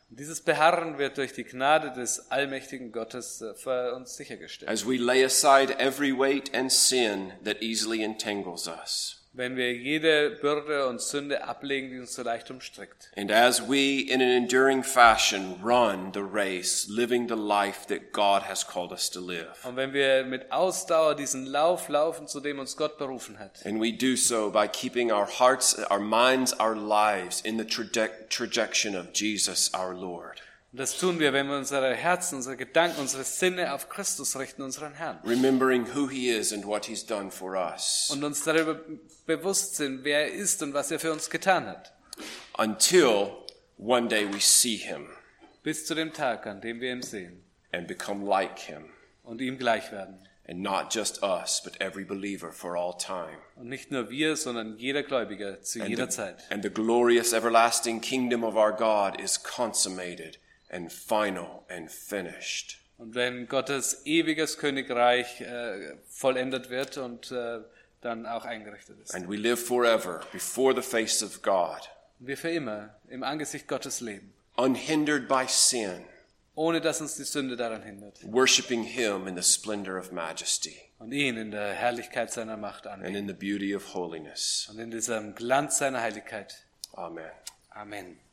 Speaker 2: Und dieses Beharren wird durch die Gnade des allmächtigen Gottes äh, für uns sichergestellt.
Speaker 1: As we lay aside every weight and sin that easily entangles us.
Speaker 2: Wenn wir jede Bürde und Sünde ablegen, die uns so leicht umstrickt.
Speaker 1: And as we, in an enduring fashion, run the race, living the life that God has called us to live.
Speaker 2: Und wenn wir mit Ausdauer diesen Lauf laufen, zu dem uns Gott berufen hat.
Speaker 1: And we do so by keeping our hearts, our minds, our lives in the traje- trajectory of Jesus, our Lord.
Speaker 2: Und das tun wir, wenn wir unsere Herzen, unsere Gedanken, unsere Sinne auf Christus richten, unseren Herrn.
Speaker 1: Remembering who he is and what he's done for us.
Speaker 2: Und uns darüber bewusst sind, wer er ist und was er für uns getan hat.
Speaker 1: Until one day we see him
Speaker 2: Bis zu dem Tag, an dem wir ihn sehen
Speaker 1: and become like him.
Speaker 2: und ihm gleich werden.
Speaker 1: And not just us, but every believer for all time.
Speaker 2: Und nicht nur wir, sondern jeder Gläubige zu
Speaker 1: And
Speaker 2: jeder
Speaker 1: the,
Speaker 2: Zeit.
Speaker 1: and the glorious everlasting kingdom of our God is consummated and final and finished.
Speaker 2: Und wenn Gottes ewiges Königreich äh, vollendet wird und äh, dann auch eingerichtet ist.
Speaker 1: And we live forever before the face of God,
Speaker 2: Und wir für immer im Angesicht Gottes leben,
Speaker 1: unhindered by sin,
Speaker 2: ohne dass uns die Sünde daran hindert.
Speaker 1: worshiping him in the splendor of majesty
Speaker 2: Und ihn in der Herrlichkeit seiner Macht
Speaker 1: and
Speaker 2: anbeten.
Speaker 1: in the beauty of holiness.
Speaker 2: Und in diesem Glanz seiner Heiligkeit.
Speaker 1: Amen.
Speaker 2: Amen.